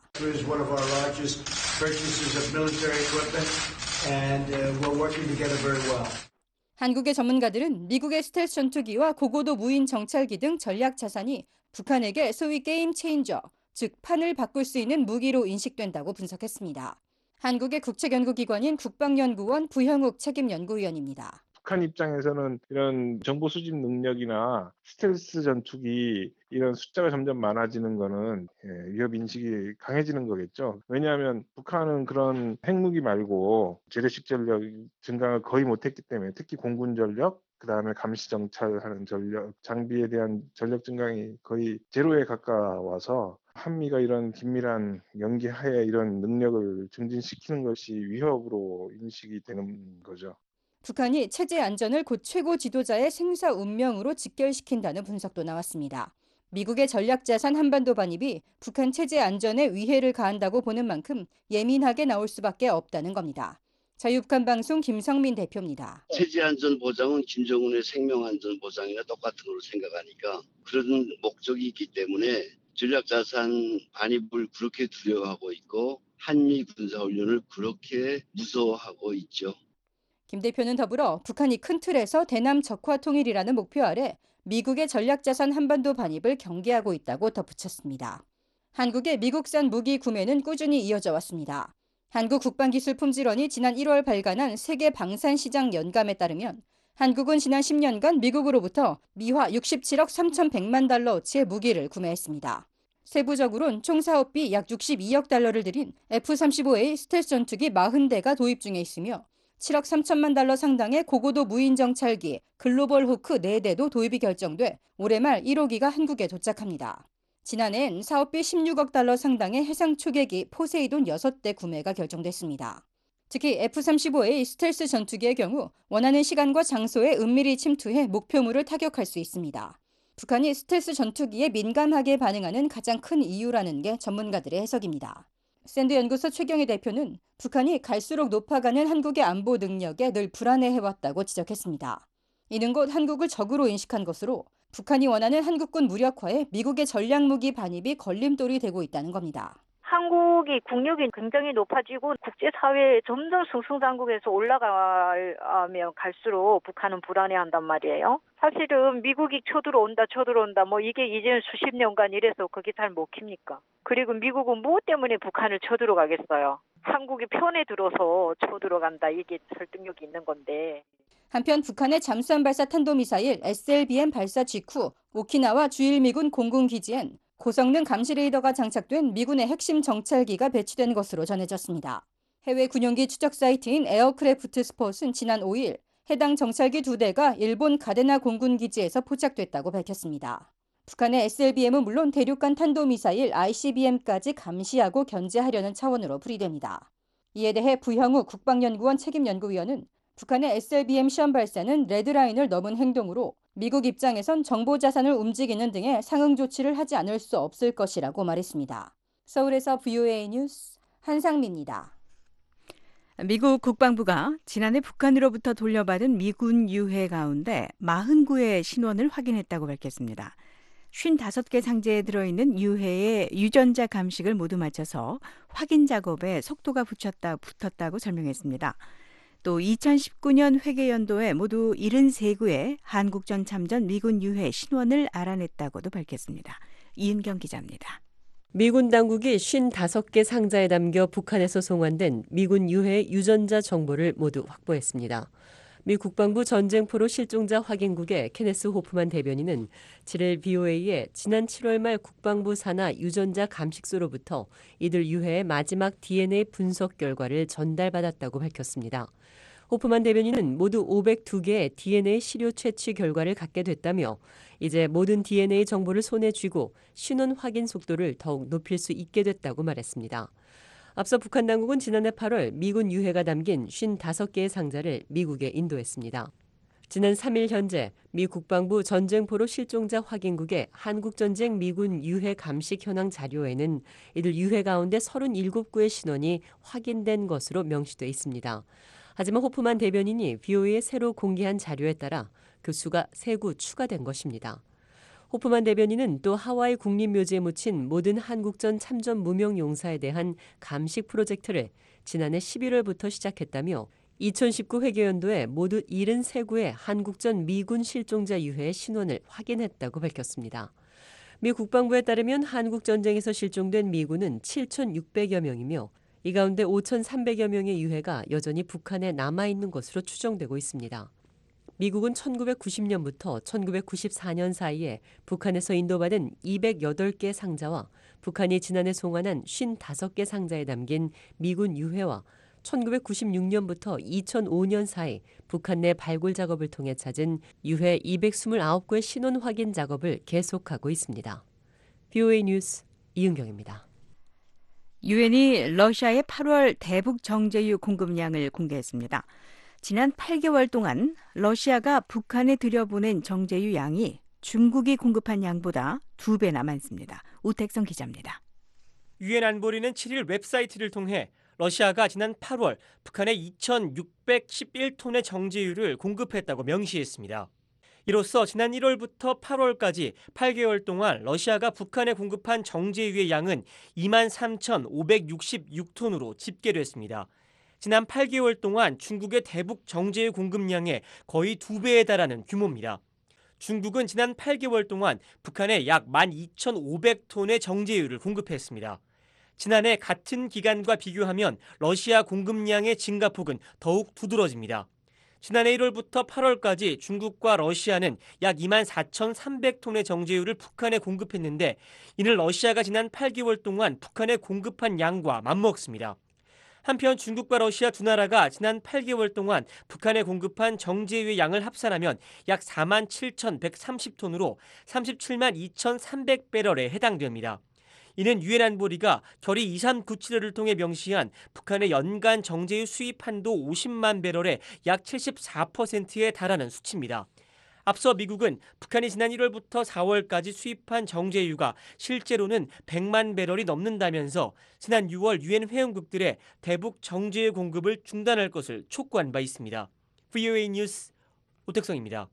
한국의 전문가들은 미국의 스텔스 전투기와 고고도 무인 정찰기 등 전략 자산이 북한에게 소위 게임 체인저, 즉 판을 바꿀 수 있는 무기로 인식된다고 분석했습니다. 한국의 국책연구기관인 국방연구원 부형욱 책임연구위원입니다. 북한 입장에서는 이런 정보 수집 능력이나 스텔스 전투기 이런 숫자가 점점 많아지는 거는 위협 인식이 강해지는 거겠죠. 왜냐하면 북한은 그런 핵무기 말고 재래식 전력 증강을 거의 못했기 때문에 특히 공군 전력, 그 다음에 감시 정찰하는 전력, 장비에 대한 전력 증강이 거의 제로에 가까워서 한미가 이런 긴밀한 연계하에 이런 능력을 증진시키는 것이 위협으로 인식이 되는 거죠. 북한이 체제 안전을 곧 최고 지도자의 생사 운명으로 직결시킨다는 분석도 나왔습니다. 미국의 전략자산 한반도 반입이 북한 체제 안전에 위해를 가한다고 보는 만큼 예민하게 나올 수밖에 없다는 겁니다. 자유북한 방송 김성민 대표입니다. 체제 안전 보장은 김정은의 생명 안전 보장이나 똑같은 걸로 생각하니까 그런 목적이 있기 때문에 전략자산 반입을 그렇게 두려워하고 있고 한미 군사훈련을 그렇게 무서워하고 있죠. 김 대표는 더불어 북한이 큰 틀에서 대남 적화 통일이라는 목표 아래 미국의 전략자산 한반도 반입을 경계하고 있다고 덧붙였습니다. 한국의 미국산 무기 구매는 꾸준히 이어져 왔습니다. 한국국방기술품질원이 지난 일월 발간한 세계 방산시장 연감에 따르면 한국은 지난 십 년간 미국으로부터 미화 육십칠억 삼천백만 달러어치의 무기를 구매했습니다. 세부적으로는 총 사업비 약 육십이억 달러를 들인 에프 삼십오 에이 스텔스 전투기 사십 대가 도입 중에 있으며 칠억 삼천만 달러 상당의 고고도 무인 정찰기 글로벌 호크 네 대도 도입이 결정돼 올해 말 일 호기가 한국에 도착합니다. 지난해엔 사업비 십육억 달러 상당의 해상 초계기 포세이돈 여섯 대 구매가 결정됐습니다. 특히 에프 삼십오 에이 스텔스 전투기의 경우 원하는 시간과 장소에 은밀히 침투해 목표물을 타격할 수 있습니다. 북한이 스텔스 전투기에 민감하게 반응하는 가장 큰 이유라는 게 전문가들의 해석입니다. 샌드 연구소 최경희 대표는 북한이 갈수록 높아가는 한국의 안보 능력에 늘 불안해해왔다고 지적했습니다. 이는 곧 한국을 적으로 인식한 것으로 북한이 원하는 한국군 무력화에 미국의 전략무기 반입이 걸림돌이 되고 있다는 겁니다. 한국이 국력이 굉장히 높아지고 국제사회에 점점 승승장구해서 올라가면 갈수록 북한은 불안해한단 말이에요. 사실은 미국이 쳐들어온다 쳐들어온다 뭐 이게 이제는 수십 년간 이래서 그게 잘 먹힙니까? 그리고 미국은 무엇 때문에 북한을 쳐들어가겠어요? 한국이 편에 들어서 쳐들어간다 이게 설득력이 있는 건데. 한편 북한의 잠수함 발사 탄도미사일 에스엘비엠 발사 직후 오키나와 주일미군 공군기지엔 고성능 감시 레이더가 장착된 미군의 핵심 정찰기가 배치된 것으로 전해졌습니다. 해외 군용기 추적 사이트인 에어크래프트 스폿은 지난 오 일 해당 정찰기 두 대가 일본 가데나 공군기지에서 포착됐다고 밝혔습니다. 북한의 에스엘비엠은 물론 대륙간 탄도미사일 아이씨비엠까지 감시하고 견제하려는 차원으로 풀이됩니다. 이에 대해 부형욱 국방연구원 책임연구위원은 북한의 에스엘비엠 시험 발사는 레드라인을 넘은 행동으로 미국 입장에선 정보 자산을 움직이는 등의 상응 조치를 하지 않을 수 없을 것이라고 말했습니다. 서울에서 브이오에이 뉴스 한상미입니다. 미국 국방부가 지난해 북한으로부터 돌려받은 미군 유해 가운데 사십구 회 신원을 확인했다고 밝혔습니다. 오십오 개 상자에 들어있는 유해의 유전자 감식을 모두 마쳐서 확인 작업에 속도가 붙였다, 붙었다고 설명했습니다. 또 이천십구 년 회계연도에 모두 칠십삼 구의 한국전 참전 미군 유해 신원을 알아냈다고도 밝혔습니다. 이은경 기자입니다. 미군 당국이 오십오 개 상자에 담겨 북한에서 송환된 미군 유해 유전자 정보를 모두 확보했습니다. 미 국방부 전쟁포로 실종자 확인국의 케네스 호프만 대변인은 칠일 브이오에이에 지난 칠월 말 국방부 산하 유전자 감식소로부터 이들 유해의 마지막 디엔에이 분석 결과를 전달받았다고 밝혔습니다. 호프만 대변인은 모두 오백이 개의 디엔에이 시료 채취 결과를 갖게 됐다며 이제 모든 디엔에이 정보를 손에 쥐고 신원 확인 속도를 더욱 높일 수 있게 됐다고 말했습니다. 앞서 북한 당국은 지난해 팔월 미군 유해가 담긴 오십오 개의 상자를 미국에 인도했습니다. 지난 삼 일 현재 미 국방부 전쟁포로 실종자 확인국의 한국전쟁 미군 유해 감식 현황 자료에는 이들 유해 가운데 삼십칠 구의 신원이 확인된 것으로 명시돼 있습니다. 하지만 호프만 대변인이 브이오에이에 새로 공개한 자료에 따라 그 수가 세 구 추가된 것입니다. 호프만 대변인은 또 하와이 국립묘지에 묻힌 모든 한국전 참전 무명 용사에 대한 감식 프로젝트를 지난해 십일월부터 시작했다며 이천십구 회계연도에 모두 칠십삼 구의 한국전 미군 실종자 유해의 신원을 확인했다고 밝혔습니다. 미 국방부에 따르면 한국전쟁에서 실종된 미군은 칠천육백여 명이며 이 가운데 오천삼백여 명의 유해가 여전히 북한에 남아있는 것으로 추정되고 있습니다. 미국은 천구백구십 년부터 천구백구십사 년 사이에 북한에서 인도받은 이백여덟 개 상자와 북한이 지난해 송환한 오십오 개 상자에 담긴 미군 유해와 천구백구십육 년부터 이천오 년 사이 북한 내 발굴 작업을 통해 찾은 유해 이백이십구 구의 신원 확인 작업을 계속하고 있습니다. 브이오에이 뉴스 이은경입니다. 유엔이 러시아의 팔월 대북 정제유 공급량을 공개했습니다. 지난 팔 개월 동안 러시아가 북한에 들여보낸 정제유 양이 중국이 공급한 양보다 두 배나 많습니다. 우택성 기자입니다. 유엔 안보리는 칠 일 웹사이트를 통해 러시아가 지난 팔월 북한에 이천육백십일 톤의 정제유를 공급했다고 명시했습니다. 이로써 지난 일월부터 팔월까지 팔 개월 동안 러시아가 북한에 공급한 정제유의 양은 이만 삼천오백육십육 톤으로 집계됐습니다. 지난 팔 개월 동안 중국의 대북 정제유 공급량의 거의 두 배에 달하는 규모입니다. 중국은 지난 팔 개월 동안 북한에 약 만 이천오백 톤의 정제유를 공급했습니다. 지난해 같은 기간과 비교하면 러시아 공급량의 증가폭은 더욱 두드러집니다. 지난해 일월부터 팔월까지 중국과 러시아는 약 이만 사천삼백 톤의 정제유를 북한에 공급했는데 이는 러시아가 지난 팔 개월 동안 북한에 공급한 양과 맞먹습니다. 한편 중국과 러시아 두 나라가 지난 팔 개월 동안 북한에 공급한 정제유의 양을 합산하면 약 사만 칠천백삼십 톤으로 삼십칠만 이천삼백 배럴에 해당됩니다. 이는 유엔 안보리가 결의 이삼구칠을 통해 명시한 북한의 연간 정제유 수입 한도 오십만 배럴의 약 칠십사 퍼센트에 달하는 수치입니다. 앞서 미국은 북한이 지난 일월부터 사월까지 수입한 정제유가 실제로는 백만 배럴이 넘는다면서 지난 유월 유엔 회원국들의 대북 정제유 공급을 중단할 것을 촉구한 바 있습니다. 브이오에이 뉴스 오택성입니다.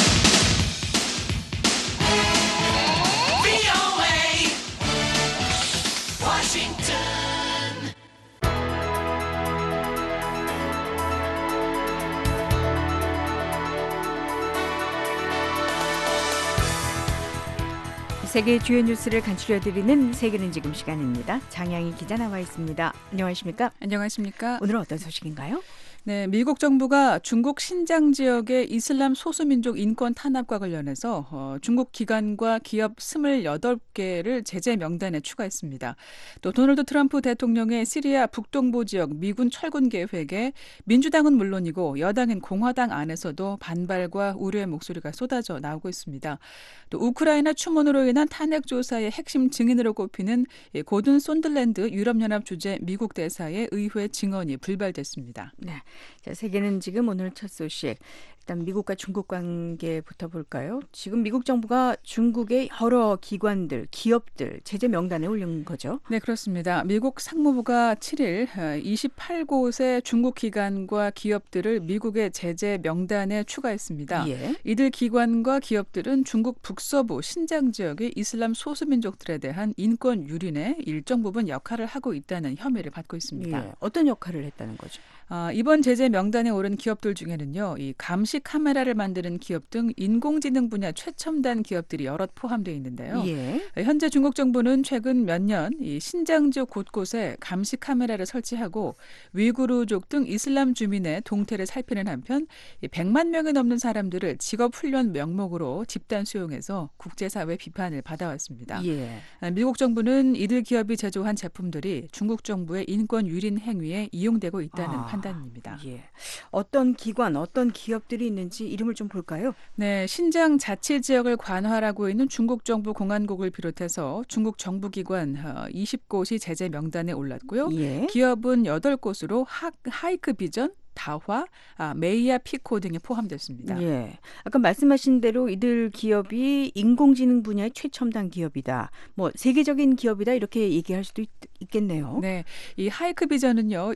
세계 주요 뉴스를 간추려드리는 세계는 지금 시간입니다. 장양희 기자 나와 있습니다. 안녕하십니까? 안녕하십니까? 오늘은 어떤 소식인가요? 네, 미국 정부가 중국 신장 지역의 이슬람 소수민족 인권 탄압과 관련해서 어, 중국 기관과 기업 스물여덟 개를 제재 명단에 추가했습니다. 또 도널드 트럼프 대통령의 시리아 북동부 지역 미군 철군 계획에 민주당은 물론이고 여당인 공화당 안에서도 반발과 우려의 목소리가 쏟아져 나오고 있습니다. 또 우크라이나 추문으로 인한 탄핵 조사의 핵심 증인으로 꼽히는 고든 손들랜드 유럽연합 주재 미국 대사의 의회 증언이 불발됐습니다. 네. 자, 세계는 지금 오늘 첫 소식. 일단 미국과 중국 관계부터 볼까요? 지금 미국 정부가 중국의 여러 기관들, 기업들 제재 명단에 올린 거죠? 네, 그렇습니다. 미국 상무부가 칠 일 이십팔 곳의 중국 기관과 기업들을 미국의 제재 명단에 추가했습니다. 예. 이들 기관과 기업들은 중국 북서부 신장 지역의 이슬람 소수민족들에 대한 인권 유린에 일정 부분 역할을 하고 있다는 혐의를 받고 있습니다. 예. 어떤 역할을 했다는 거죠? 아, 이번 제재 명단에 오른 기업들 중에는요, 이 감식 감시 카메라를 만드는 기업 등 인공지능 분야 최첨단 기업들이 여럿 포함되어 있는데요. 예. 현재 중국 정부는 최근 몇 년 이 신장 지역 곳곳에 감시 카메라를 설치하고 위구르족 등 이슬람 주민의 동태를 살피는 한편 백만 명이 넘는 사람들을 직업훈련 명목으로 집단 수용해서 국제사회 비판을 받아왔습니다. 예. 미국 정부는 이들 기업이 제조한 제품들이 중국 정부의 인권 유린 행위에 이용되고 있다는 아, 판단입니다. 예. 어떤 기관, 어떤 기업들이 있는지 이름을 좀 볼까요? 네, 신장 자치 지역을 관할하고 있는 중국 정부 공안국을 비롯해서 중국 정부기관 이십 곳이 제재 명단에 올랐고요. 예. 기업은 여덟 곳으로 하, 하이크 비전, 다화, 아, 메이아 피코 등이 포함됐습니다. 예. 아까 말씀하신 대로 이들 기업이 인공지능 분야의 최첨단 기업이다. 뭐 세계적인 기업이다 이렇게 얘기할 수도 있, 있겠네요. 네, 이 하이크 비전은요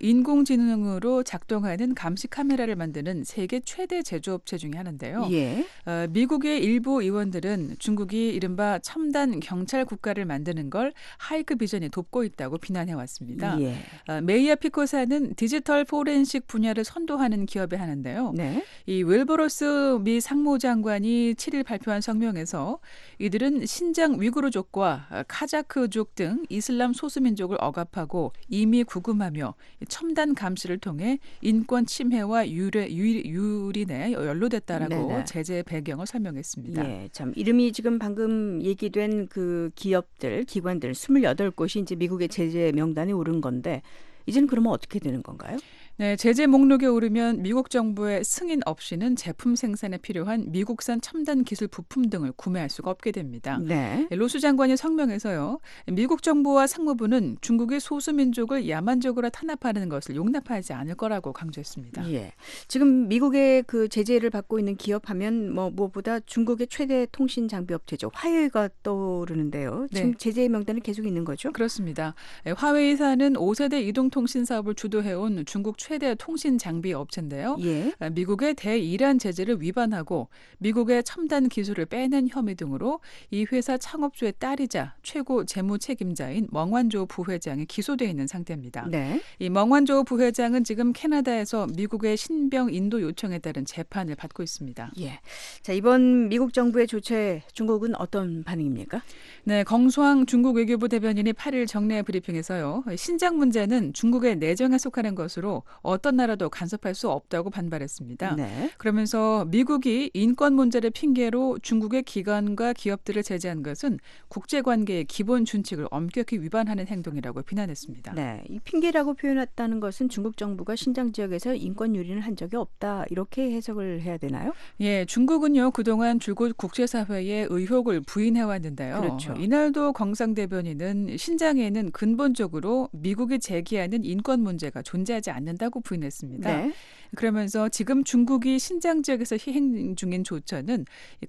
인공지능으로 작동하는 감시 카메라를 만드는 세계 최대 제조업체 중에 하나인데요. 예. 어, 미국의 일부 의원들은 중국이 이른바 첨단 경찰 국가를 만드는 걸 하이크 비전이 돕고 있다고 비난해 왔습니다. 예. 어, 메이아 피코사는 디지털 포렌식 분야를 선도하는 기업의 하나인데요. 네. 이 웰버로스 미 상무장관이 칠 일 발표한 성명에서 이들은 신장 위구르족과 카자크족 등 이슬람 소수민족을 억압하고 이미 구금하며 첨단 감시를 통해 인권 침해와 유래, 유, 유린에 연루됐다라고 네네. 제재 배경을 설명했습니다. 예, 참 이름이 지금 방금 얘기된 그 기업들, 기관들 이십팔 곳이 이제 미국의 제재 명단에 오른 건데 이제는 그러면 어떻게 되는 건가요? 네, 제재 목록에 오르면 미국 정부의 승인 없이는 제품 생산에 필요한 미국산 첨단 기술 부품 등을 구매할 수가 없게 됩니다. 네. 로스 장관이 성명에서요. 미국 정부와 상무부는 중국의 소수민족을 야만적으로 탄압하는 것을 용납하지 않을 거라고 강조했습니다. 예. 지금 미국의 그 제재를 받고 있는 기업하면 뭐 무엇보다 중국의 최대 통신 장비 업체죠. 화웨이가 떠오르는데요. 지금 네. 제재 명단에 계속 있는 거죠? 그렇습니다. 화웨이사는 오 세대 이동통신 사업을 주도해온 중국 최대 통신 장비 업체인데요. 예. 미국의 대이란 제재를 위반하고 미국의 첨단 기술을 빼낸 혐의 등으로 이 회사 창업주의 딸이자 최고 재무 책임자인 멍완조 부회장이 기소돼 있는 상태입니다. 네. 이 멍완조 부회장은 지금 캐나다에서 미국의 신병 인도 요청에 따른 재판을 받고 있습니다. 예. 자, 이번 미국 정부의 조처에 중국은 어떤 반응입니까? 네, 정수왕 중국 외교부 대변인이 팔 일 정례 브리핑에서요. 신장 문제는 중국의 내정에 속하는 것으로 어떤 나라도 간섭할 수 없다고 반발했습니다. 네. 그러면서 미국이 인권 문제를 핑계로 중국의 기관과 기업들을 제재한 것은 국제관계의 기본 준칙을 엄격히 위반하는 행동이라고 비난했습니다. 네, 이 핑계라고 표현했다는 것은 중국 정부가 신장 지역에서 인권 유린을 한 적이 없다 이렇게 해석을 해야 되나요? 예, 중국은요 그동안 줄곧 국제사회에 의혹을 부인해왔는데요. 그렇죠. 이날도 광상 대변인은 신장에는 근본적으로 미국이 제기하는 인권 문제가 존재하지 않는다고 부인했습니다. 네. 그러면서 지금 중국이 신장 지역에서 시행 중인 조처는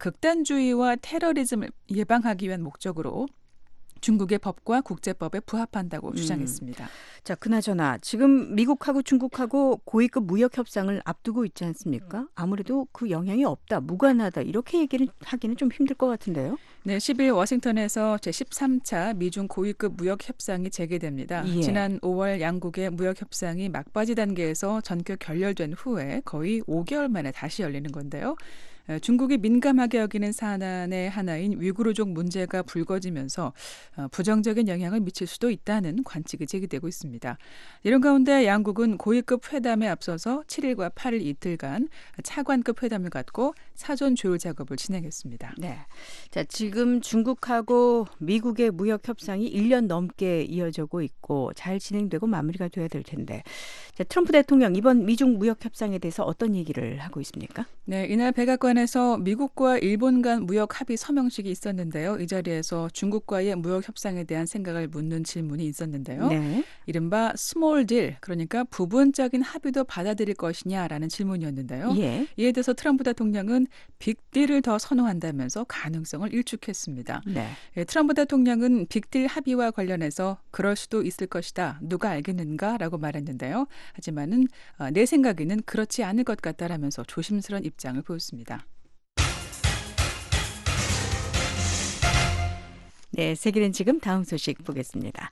극단주의와 테러리즘을 예방하기 위한 목적으로 중국의 법과 국제법에 부합한다고 음. 주장했습니다. 자, 그나저나 지금 미국하고 중국하고 고위급 무역 협상을 앞두고 있지 않습니까? 아무래도 그 영향이 없다, 무관하다 이렇게 얘기를 하기는 좀 힘들 것 같은데요. 네, 십 일 워싱턴에서 제십삼 차 미중 고위급 무역 협상이 재개됩니다. 예. 지난 오월 양국의 무역 협상이 막바지 단계에서 전격 결렬된 후에 거의 오 개월 만에 다시 열리는 건데요. 중국이 민감하게 여기는 사안의 하나인 위구르족 문제가 불거지면서 부정적인 영향을 미칠 수도 있다는 관측이 제기되고 있습니다. 이런 가운데 양국은 고위급 회담에 앞서서 칠 일과 팔 일 이틀간 차관급 회담을 갖고 사전 조율 작업을 진행했습니다. 네. 자, 지금 중국하고 미국의 무역 협상이 일 년 넘게 이어지고 있고 잘 진행되고 마무리가 돼야 될 텐데. 자, 트럼프 대통령 이번 미중 무역 협상에 대해서 어떤 얘기를 하고 있습니까? 네, 이날 백악관에서 미국과 일본 간 무역 합의 서명식이 있었는데요. 이 자리에서 중국과의 무역 협상에 대한 생각을 묻는 질문이 있었는데요. 네. 이른바 스몰 딜, 그러니까 부분적인 합의도 받아들일 것이냐라는 질문이었는데요. 예. 이에 대해서 트럼프 대통령은 빅딜을 더 선호한다면서 가능성을 일축했습니다. 네. 예, 트럼프 대통령은 빅딜 합의와 관련해서 그럴 수도 있을 것이다. 누가 알겠는가라고 말했는데요. 하지만은 어, 내 생각에는 그렇지 않을 것 같다라면서 조심스러운 입장을 보였습니다. 네, 세계는 지금 다음 소식 보겠습니다.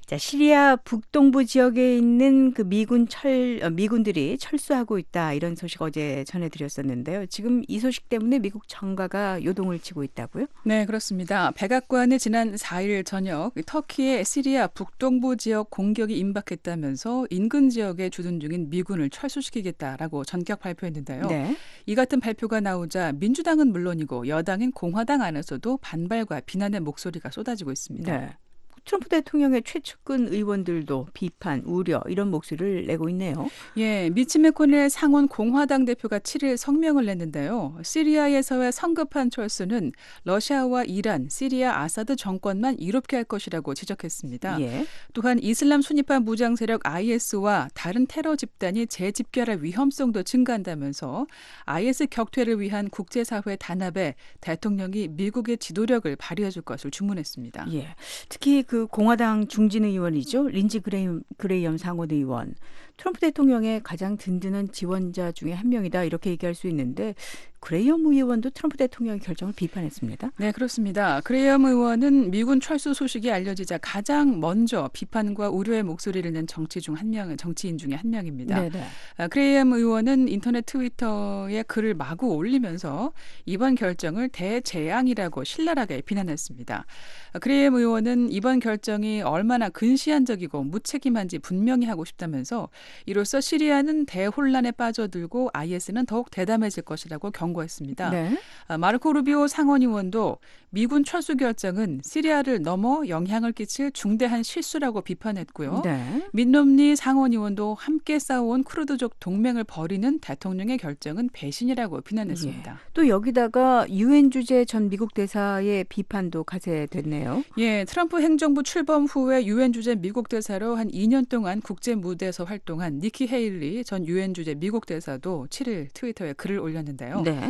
자, 시리아 북동부 지역에 있는 그 미군 철 어, 미군들이 철수하고 있다 이런 소식 어제 전해드렸었는데요. 지금 이 소식 때문에 미국 정가가 요동을 치고 있다고요? 네, 그렇습니다. 백악관이 지난 사 일 저녁 터키의 시리아 북동부 지역 공격이 임박했다면서 인근 지역에 주둔 중인 미군을 철수시키겠다라고 전격 발표했는데요. 네. 이 같은 발표가 나오자 민주당은 물론이고 여당인 공화당 안에서도 반발과 비난의 목소리가 쏟아지고 있습니다. 네. 트럼프 대통령의 최측근 의원들도 비판, 우려 이런 목소리를 내고 있네요. 예, 미치 매코넬 상원 공화당 대표가 칠 일 성명을 냈는데요. 시리아에서의 성급한 철수는 러시아와 이란, 시리아 아사드 정권만 이롭게 할 것이라고 지적했습니다. 예. 또한 이슬람 순위파 무장 세력 아이에스와 다른 테러 집단이 재집결할 위험성도 증가한다면서 아이에스 격퇴를 위한 국제사회 단합에 대통령이 미국의 지도력을 발휘해 줄 것을 주문했습니다. 예. 특히 그 공화당 중진 의원이죠. 린지 그레이엄, 그레이엄 상원 의원. 트럼프 대통령의 가장 든든한 지원자 중에 한 명이다 이렇게 얘기할 수 있는데 그레이엄 의원도 트럼프 대통령의 결정을 비판했습니다. 네, 그렇습니다. 그레이엄 의원은 미군 철수 소식이 알려지자 가장 먼저 비판과 우려의 목소리를 낸 정치 중 한 명, 정치인 중에 한 명입니다. 네네. 아, 그레이엄 의원은 인터넷 트위터에 글을 마구 올리면서 이번 결정을 대재앙이라고 신랄하게 비난했습니다. 아, 그레이엄 의원은 이번 결정이 얼마나 근시안적이고 무책임한지 분명히 하고 싶다면서 이로써 시리아는 대혼란에 빠져들고 아이에스는 더욱 대담해질 것이라고 경 경고했습니다. 네. 마르코 루비오 상원의원도 미군 철수 결정은 시리아를 넘어 영향을 끼칠 중대한 실수라고 비판했고요. 네. 민롬니 상원의원도 함께 싸워온 쿠르드족 동맹을 버리는 대통령의 결정은 배신이라고 비난했습니다. 예. 또 여기다가 유엔 주재 전 미국 대사의 비판도 가세됐네요. 예, 트럼프 행정부 출범 후에 유엔 주재 미국 대사로 한 이 년 동안 국제 무대에서 활동한 니키 헤일리 전 유엔 주재 미국 대사도 칠 일 트위터에 글을 올렸는데요. 네.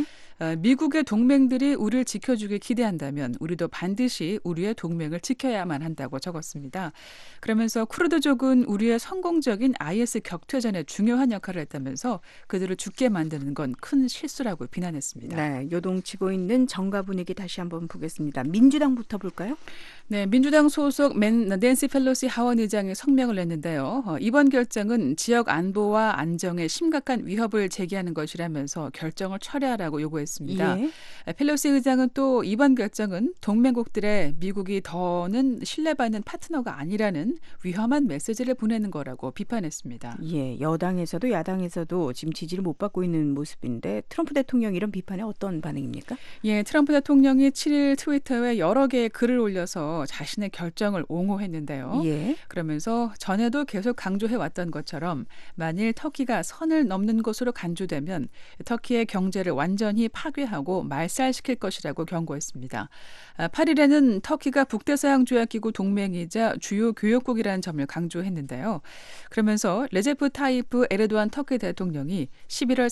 미국의 동맹들이 우리를 지켜주길 기대한다면 우리도 반드시 우리의 동맹을 지켜야만 한다고 적었습니다. 그러면서 쿠르드족은 우리의 성공적인 아이에스 격퇴전에 중요한 역할을 했다면서 그들을 죽게 만드는 건 큰 실수라고 비난했습니다. 네, 요동치고 있는 정가 분위기 다시 한번 보겠습니다. 민주당부터 볼까요? 네, 민주당 소속 맨, 낸시 펠로시 하원 의장이 성명을 냈는데요. 어, 이번 결정은 지역 안보와 안정에 심각한 위협을 제기하는 것이라면서 결정을 철회하라고 요구했습니다. 예. 펠로시 의장은 또 이번 결정은 동맹국들의 미국이 더는 신뢰받는 파트너가 아니라는 위험한 메시지를 보내는 거라고 비판했습니다. 예, 여당에서도 야당에서도 지금 지지를 못 받고 있는 모습인데 트럼프 대통령 이런 비판에 어떤 반응입니까? 예, 트럼프 대통령이 칠 일 트위터에 여러 개의 글을 올려서 자신의 결정을 옹호했는데요. 예. 그러면서 전에도 계속 강조해왔던 것처럼 만일 터키가 선을 넘는 것으로 간주되면 터키의 경제를 완전히 파괴하고 말살시킬 것이라고 경고했습니다. 팔 일에는 터키가 북대서양조약기구 동맹이자 주요 교역국이라는 점을 강조했는데요. 그러면서 레제프 타이프 에르도안 터키 대통령이 십일월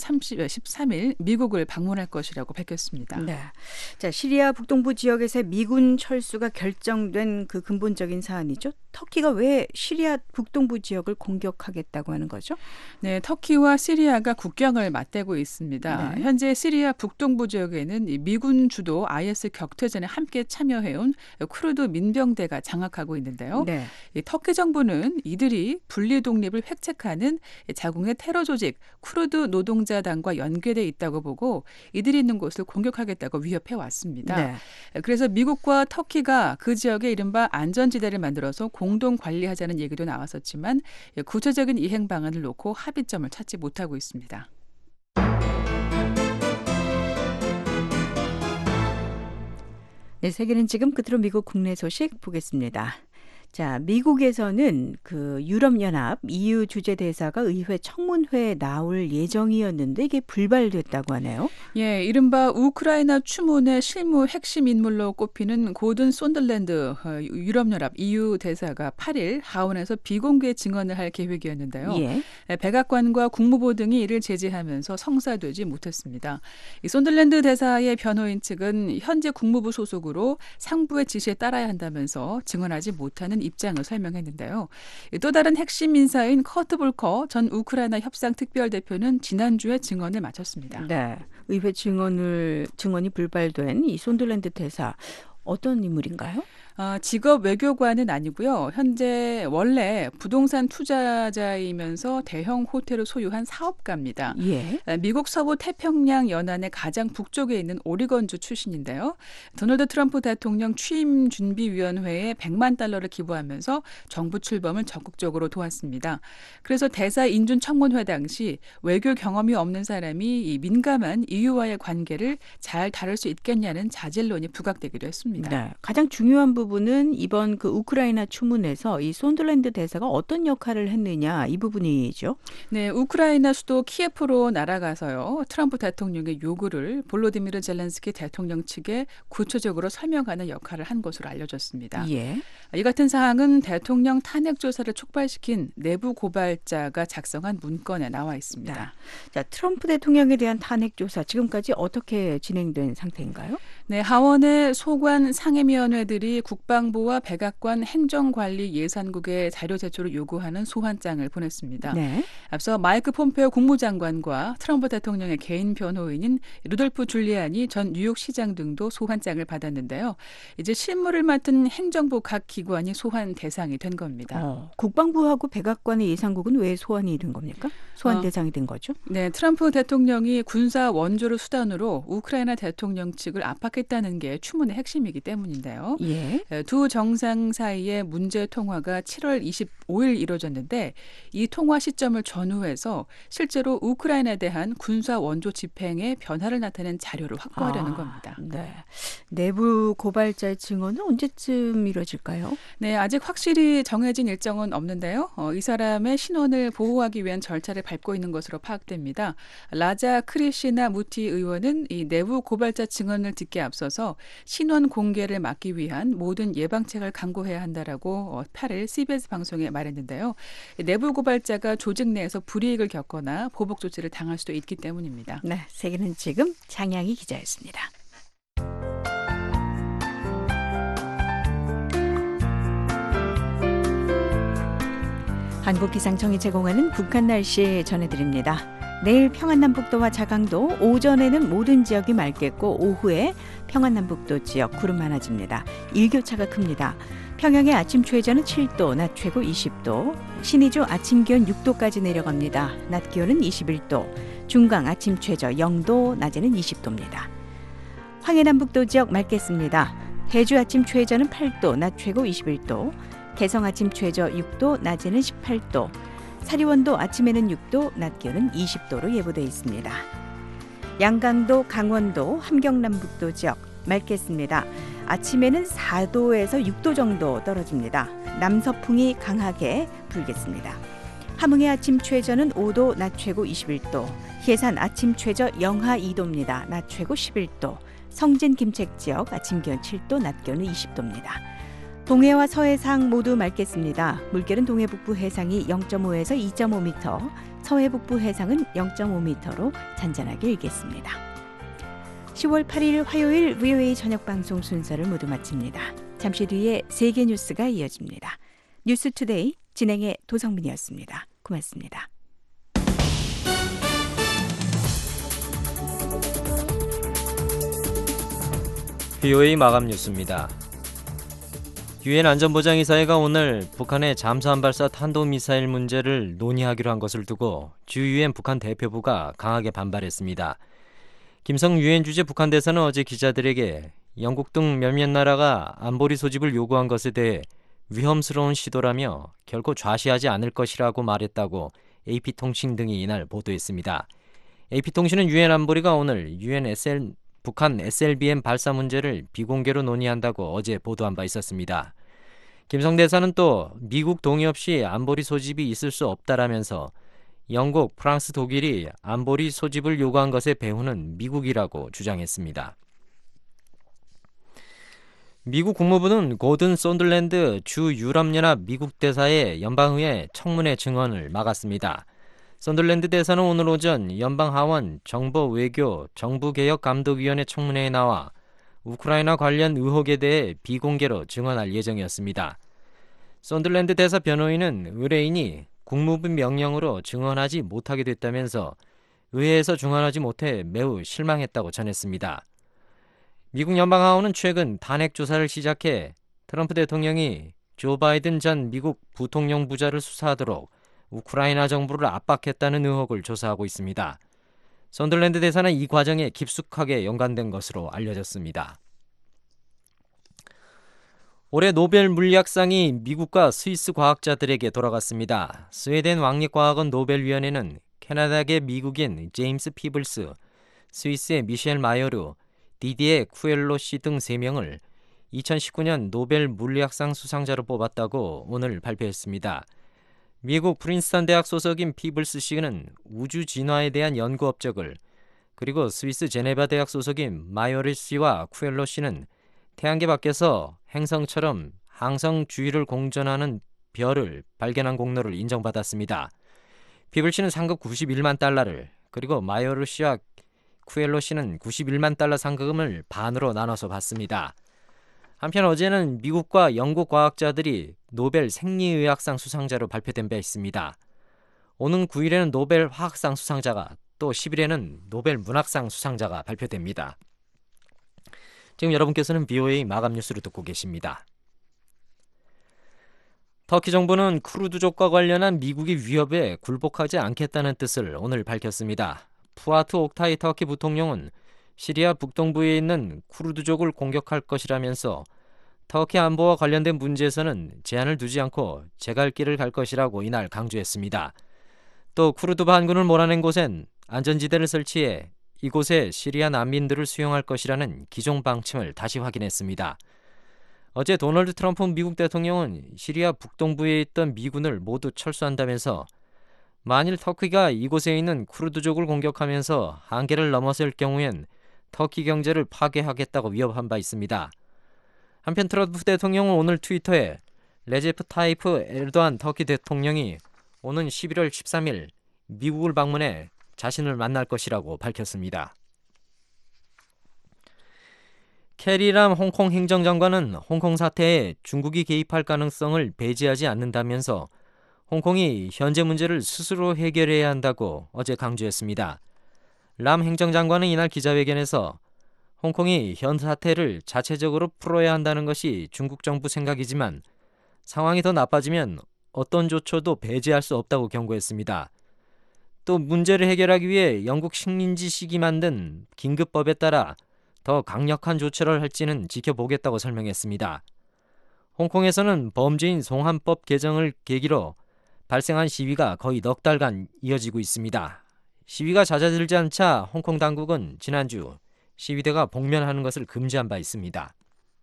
십삼 일 미국을 방문할 것이라고 밝혔습니다. 네. 자, 시리아 북동부 지역에서 미군 철수가 결정된 그 근본적인 사안이죠. 터키가 왜 시리아 북동부 지역을 공격하겠다고 하는 거죠? 네, 터키와 시리아가 국경을 맞대고 있습니다. 네. 현재 시리아 북동부 지역에는 미군 주도 아이에스 격퇴전에 함께 참여해온 쿠르드 민병대가 장악하고 있는데요. 네. 이 터키 정부는 이들이 분리 독립을 획책하는 자국의 테러 조직 쿠르드 노동자당과 연계돼 있다고 보고 이들이 있는 곳을 공격하겠다고 위협해 왔습니다. 네. 그래서 미국과 터키가 그 지역에 이른바 안전지대를 만들어서 공동 관리하자는 얘기도 나왔었지만 구체적인 이행 방안을 놓고 합의점을 찾지 못하고 있습니다. 네, 세계는 지금 끝으로 미국 국내 소식 보겠습니다. 자, 미국에서는 그 유럽연합 이유 주재대사가 의회 청문회에 나올 예정이었는데 이게 불발됐다고 하네요. 예, 이른바 우크라이나 추문의 실무 핵심 인물로 꼽히는 고든 손들랜드 유럽연합 이유 대사가 팔 일 하원에서 비공개 증언을 할 계획이었는데요. 예. 백악관과 국무부 등이 이를 제지하면서 성사되지 못했습니다. 이 손들랜드 대사의 변호인 측은 현재 국무부 소속으로 상부의 지시에 따라야 한다면서 증언하지 못하는 입장을 설명했는데요. 또 다른 핵심 인사인 커트 볼커 전 우크라이나 협상 특별대표는 지난주에 증언을 마쳤습니다. 네, 의회 증언을 증언이 불발된 이 손들랜드 대사 어떤 인물인가요? 아, 직업 외교관은 아니고요. 현재 원래 부동산 투자자이면서 대형 호텔을 소유한 사업가입니다. 예. 미국 서부 태평양 연안의 가장 북쪽에 있는 오리건주 출신인데요. 도널드 트럼프 대통령 취임 준비위원회에 백만 달러를 기부하면서 정부 출범을 적극적으로 도왔습니다. 그래서 대사 인준 청문회 당시 외교 경험이 없는 사람이 이 민감한 이유와의 관계를 잘 다룰 수 있겠냐는 자질론이 부각되기도 했습니다. 네, 가장 중요한 부분은 이번 그 우크라이나 추문에서 이 손들랜드 대사가 어떤 역할을 했느냐 이 부분이죠. 네, 우크라이나 수도 키예프로 날아가서요. 트럼프 대통령의 요구를 볼로디미르 젤렌스키 대통령 측에 구체적으로 설명하는 역할을 한 것으로 알려졌습니다. 예. 이 같은 사항은 대통령 탄핵 조사를 촉발시킨 내부 고발자가 작성한 문건에 나와 있습니다. 자, 트럼프 대통령에 대한 탄핵 조사 지금까지 어떻게 진행된 상태인가요? 네, 하원의 소관 상임위원회들이 국방부와 백악관 행정관리 예산국에 자료 제출을 요구하는 소환장을 보냈습니다. 네. 앞서 마이크 폼페오 국무장관과 트럼프 대통령의 개인 변호인인 루돌프 줄리아니 전 뉴욕시장 등도 소환장을 받았는데요. 이제 실무를 맡은 행정부 각 기관이 소환 대상이 된 겁니다. 어, 국방부하고 백악관의 예산국은 왜 소환이 된 겁니까? 소환 어, 대상이 된 거죠? 네, 트럼프 대통령이 군사 원조를 수단으로 우크라이나 대통령 측을 압박했다는 게 추문의 핵심이기 때문인데요. 예. 두 정상 사이의 문제 통화가 칠월 이십오일 이루어졌는데 이 통화 시점을 전후해서 실제로 우크라이나에 대한 군사 원조 집행에 변화를 나타낸 자료를 확보하려는 아, 겁니다. 네. 내부 고발자의 증언은 언제쯤 이루어질까요? 네, 아직 확실히 정해진 일정은 없는데요. 어, 이 사람의 신원을 보호하기 위한 절차를 밟고 있는 것으로 파악됩니다. 라자 크리시나 무티 의원은 이 내부 고발자 증언을 듣기에 앞서서 신원 공개를 막기 위한 모든 예방책을 강구해야 한다라고 어, 팔일 씨비에스 방송에 말했는데요. 내부 고발자가 조직 내에서 불이익을 겪거나 보복 조치를 당할 수도 있기 때문입니다. 네, 세계는 지금 장양희 기자였습니다. 한국기상청이 제공하는 북한 날씨 전해드립니다. 내일 평안남북도와 자강도, 오전에는 모든 지역이 맑겠고 오후에 평안남북도 지역 구름 많아집니다. 일교차가 큽니다. 평양의 아침 최저는 칠도, 낮 최고 이십도, 신의주 아침 기온 육도까지 내려갑니다. 낮 기온은 이십일도, 중강 아침 최저 영도, 낮에는 이십도입니다. 황해남북도 지역 맑겠습니다. 해주 아침 최저는 팔도, 낮 최고 이십일도, 개성 아침 최저 육도, 낮에는 십팔도, 사리원도 아침에는 육도, 낮 기온은 이십도로 예보되어 있습니다. 양강도, 강원도, 함경남북도 지역 맑겠습니다. 아침에는 사도에서 육도 정도 떨어집니다. 남서풍이 강하게 불겠습니다. 함흥의 아침 최저는 오도, 낮 최고 이십일도, 해산 아침 최저 영하 이도입니다. 낮 최고 십일도, 성진 김책 지역 아침 기온 칠도, 낮 기온은 이십도입니다. 동해와 서해상 모두 맑겠습니다. 물결은 동해 북부 해상이 영점오에서 이점오 미터, 서해 북부 해상은 영점오 미터로 잔잔하게 일겠습니다. 시월 팔일 화요일 브이오에이 저녁 방송 순서를 모두 마칩니다. 잠시 뒤에 세계 뉴스가 이어집니다. 뉴스투데이 진행의 도성민이었습니다. 고맙습니다. 브이오에이 마감 뉴스입니다. 유엔 안전보장이사회가 오늘 북한의 잠수함 발사 탄도미사일 문제를 논의하기로 한 것을 두고 주 유엔 북한 대표부가 강하게 반발했습니다. 김성 유엔 주재 북한 대사는 어제 기자들에게 영국 등 몇몇 나라가 안보리 소집을 요구한 것에 대해 위험스러운 시도라며 결코 좌시하지 않을 것이라고 말했다고 에이피통신 등이 이날 보도했습니다. 에이피통신은 유엔 안보리가 오늘 유엔 에스엘 북한 에스엘비엠 발사 문제를 비공개로 논의한다고 어제 보도한 바 있었습니다. 김성 대사는 또 미국 동의 없이 안보리 소집이 있을 수 없다라면서 영국, 프랑스, 독일이 안보리 소집을 요구한 것의 배후는 미국이라고 주장했습니다. 미국 국무부는 고든 손들랜드 주 유럽연합 미국 대사의 연방의회 청문회 증언을 막았습니다. 손들랜드 대사는 오늘 오전 연방하원 정보 외교 정부개혁감독위원회 청문회에 나와 우크라이나 관련 의혹에 대해 비공개로 증언할 예정이었습니다. 손들랜드 대사 변호인은 의뢰인이 국무부 명령으로 증언하지 못하게 됐다면서 의회에서 증언하지 못해 매우 실망했다고 전했습니다. 미국 연방하원은 최근 탄핵 조사를 시작해 트럼프 대통령이 조 바이든 전 미국 부통령 부자를 수사하도록 우크라이나 정부를 압박했다는 의혹을 조사하고 있습니다. 선덜랜드 대사는 이 과정에 깊숙하게 연관된 것으로 알려졌습니다. 올해 노벨 물리학상이 미국과 스위스 과학자들에게 돌아갔습니다. 스웨덴 왕립과학원 노벨위원회는 캐나다계 미국인 제임스 피블스, 스위스의 미셸 마요르, 디디에 쿠엘로시 등 세 명을 이천십구 년 노벨 물리학상 수상자로 뽑았다고 오늘 발표했습니다. 미국 프린스턴 대학 소속인 피블스 씨는 우주 진화에 대한 연구 업적을, 그리고 스위스 제네바 대학 소속인 마요르 씨와 쿠엘로 씨는 태양계 밖에서 행성처럼 항성 주위를 공전하는 별을 발견한 공로를 인정받았습니다. 피블 씨는 상금 구십일만 달러를, 그리고 마요르 씨와 쿠엘로 씨는 구십일만 달러 상금을 반으로 나눠서 받습니다. 한편 어제는 미국과 영국 과학자들이 노벨 생리의학상 수상자로 발표된 바 있습니다. 오는 구 일에는 노벨 화학상 수상자가, 또 십 일에는 노벨 문학상 수상자가 발표됩니다. 지금 여러분께서는 비오에이 마감 뉴스를 듣고 계십니다. 터키 정부는 쿠르드족과 관련한 미국의 위협에 굴복하지 않겠다는 뜻을 오늘 밝혔습니다. 푸아트 옥타이 터키 부통령은 시리아 북동부에 있는 쿠르드족을 공격할 것이라면서 터키 안보와 관련된 문제에서는 제한을 두지 않고 제 갈 길을 갈 것이라고 이날 강조했습니다. 또 쿠르드 반군을 몰아낸 곳엔 안전지대를 설치해 이곳에 시리아 난민들을 수용할 것이라는 기존 방침을 다시 확인했습니다. 어제 도널드 트럼프 미국 대통령은 시리아 북동부에 있던 미군을 모두 철수한다면서 만일 터키가 이곳에 있는 쿠르드족을 공격하면서 한계를 넘어설 경우엔 터키 경제를 파괴하겠다고 위협한 바 있습니다. 한편 트럼프 대통령은 오늘 트위터에 레제프 타이프 에르도안 터키 대통령이 오는 십일월 십삼일 미국을 방문해 자신을 만날 것이라고 밝혔습니다. 캐리람 홍콩 행정장관은 홍콩 사태에 중국이 개입할 가능성을 배제하지 않는다면서 홍콩이 현재 문제를 스스로 해결해야 한다고 어제 강조했습니다. 람 행정장관은 이날 기자회견에서 홍콩이 현 사태를 자체적으로 풀어야 한다는 것이 중국 정부 생각이지만 상황이 더 나빠지면 어떤 조처도 배제할 수 없다고 경고했습니다. 또 문제를 해결하기 위해 영국 식민지식이 만든 긴급법에 따라 더 강력한 조처를 할지는 지켜보겠다고 설명했습니다. 홍콩에서는 범죄인 송환법 개정을 계기로 발생한 시위가 거의 넉 달간 이어지고 있습니다. 시위가 잦아들지 않자 홍콩 당국은 지난주 시위대가 복면하는 것을 금지한 바 있습니다.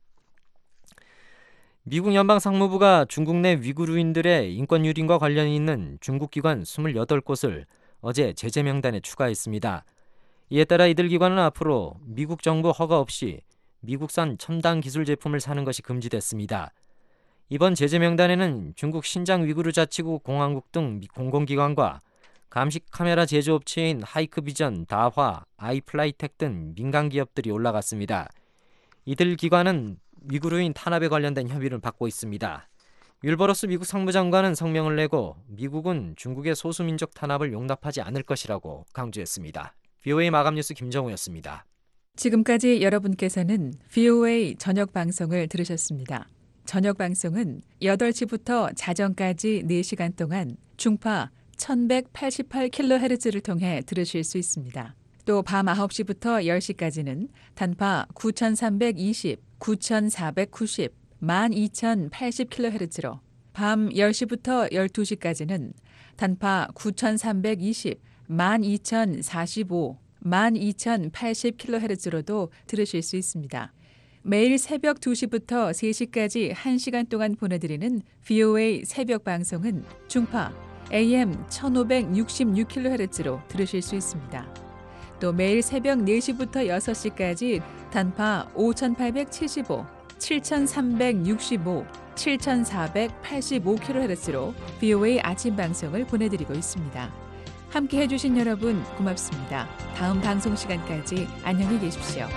미국 연방상무부가 중국 내 위구르인들의 인권 유린과 관련이 있는 중국 기관 이십팔 곳을 어제 제재 명단에 추가했습니다. 이에 따라 이들 기관은 앞으로 미국 정부 허가 없이 미국산 첨단 기술 제품을 사는 것이 금지됐습니다. 이번 제재 명단에는 중국 신장 위구르 자치구 공화국 등 공공기관과 감시 카메라 제조업체인 하이크비전, 다화, 아이플라이텍 등 민간 기업들이 올라갔습니다. 이들 기관은 위구르인 탄압에 관련된 혐의를 받고 있습니다. 윌버러스 미국 상무장관은 성명을 내고 미국은 중국의 소수민족 탄압을 용납하지 않을 것이라고 강조했습니다. 비오에이 마감 뉴스 김정우였습니다. 지금까지 여러분께서는 비오에이 저녁 방송을 들으셨습니다. 저녁 방송은 여덟 시부터 자정까지 네 시간 동안 중파 천백팔십팔 킬로헤르츠를 통해 들으실 수 있습니다. 또 밤 아홉 시부터 열 시까지는 단파 구천삼백이십, 구천사백구십, 만 이천팔십 킬로헤르츠로, 밤 열 시부터 열두 시까지는 단파 구천삼백이십, 만 이천사십오, 만 이천팔십 킬로헤르츠로도 들으실 수 있습니다. 매일 새벽 두 시부터 세 시까지 한 시간 동안 보내드리는 비오에이 새벽 방송은 중파 에이엠 천오백육십육 킬로헤르츠로 들으실 수 있습니다. 또 매일 새벽 네 시부터 여섯 시까지 단파 오천팔백칠십오, 칠천삼백육십오, 칠천사백팔십오 킬로헤르츠로 비오에이 아침 방송을 보내드리고 있습니다. 함께 해주신 여러분 고맙습니다. 다음 방송 시간까지 안녕히 계십시오.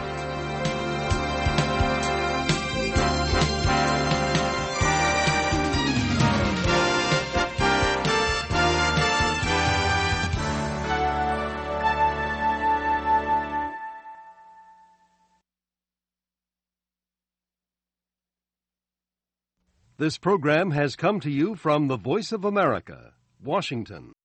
This program has come to you from the Voice of America, Washington.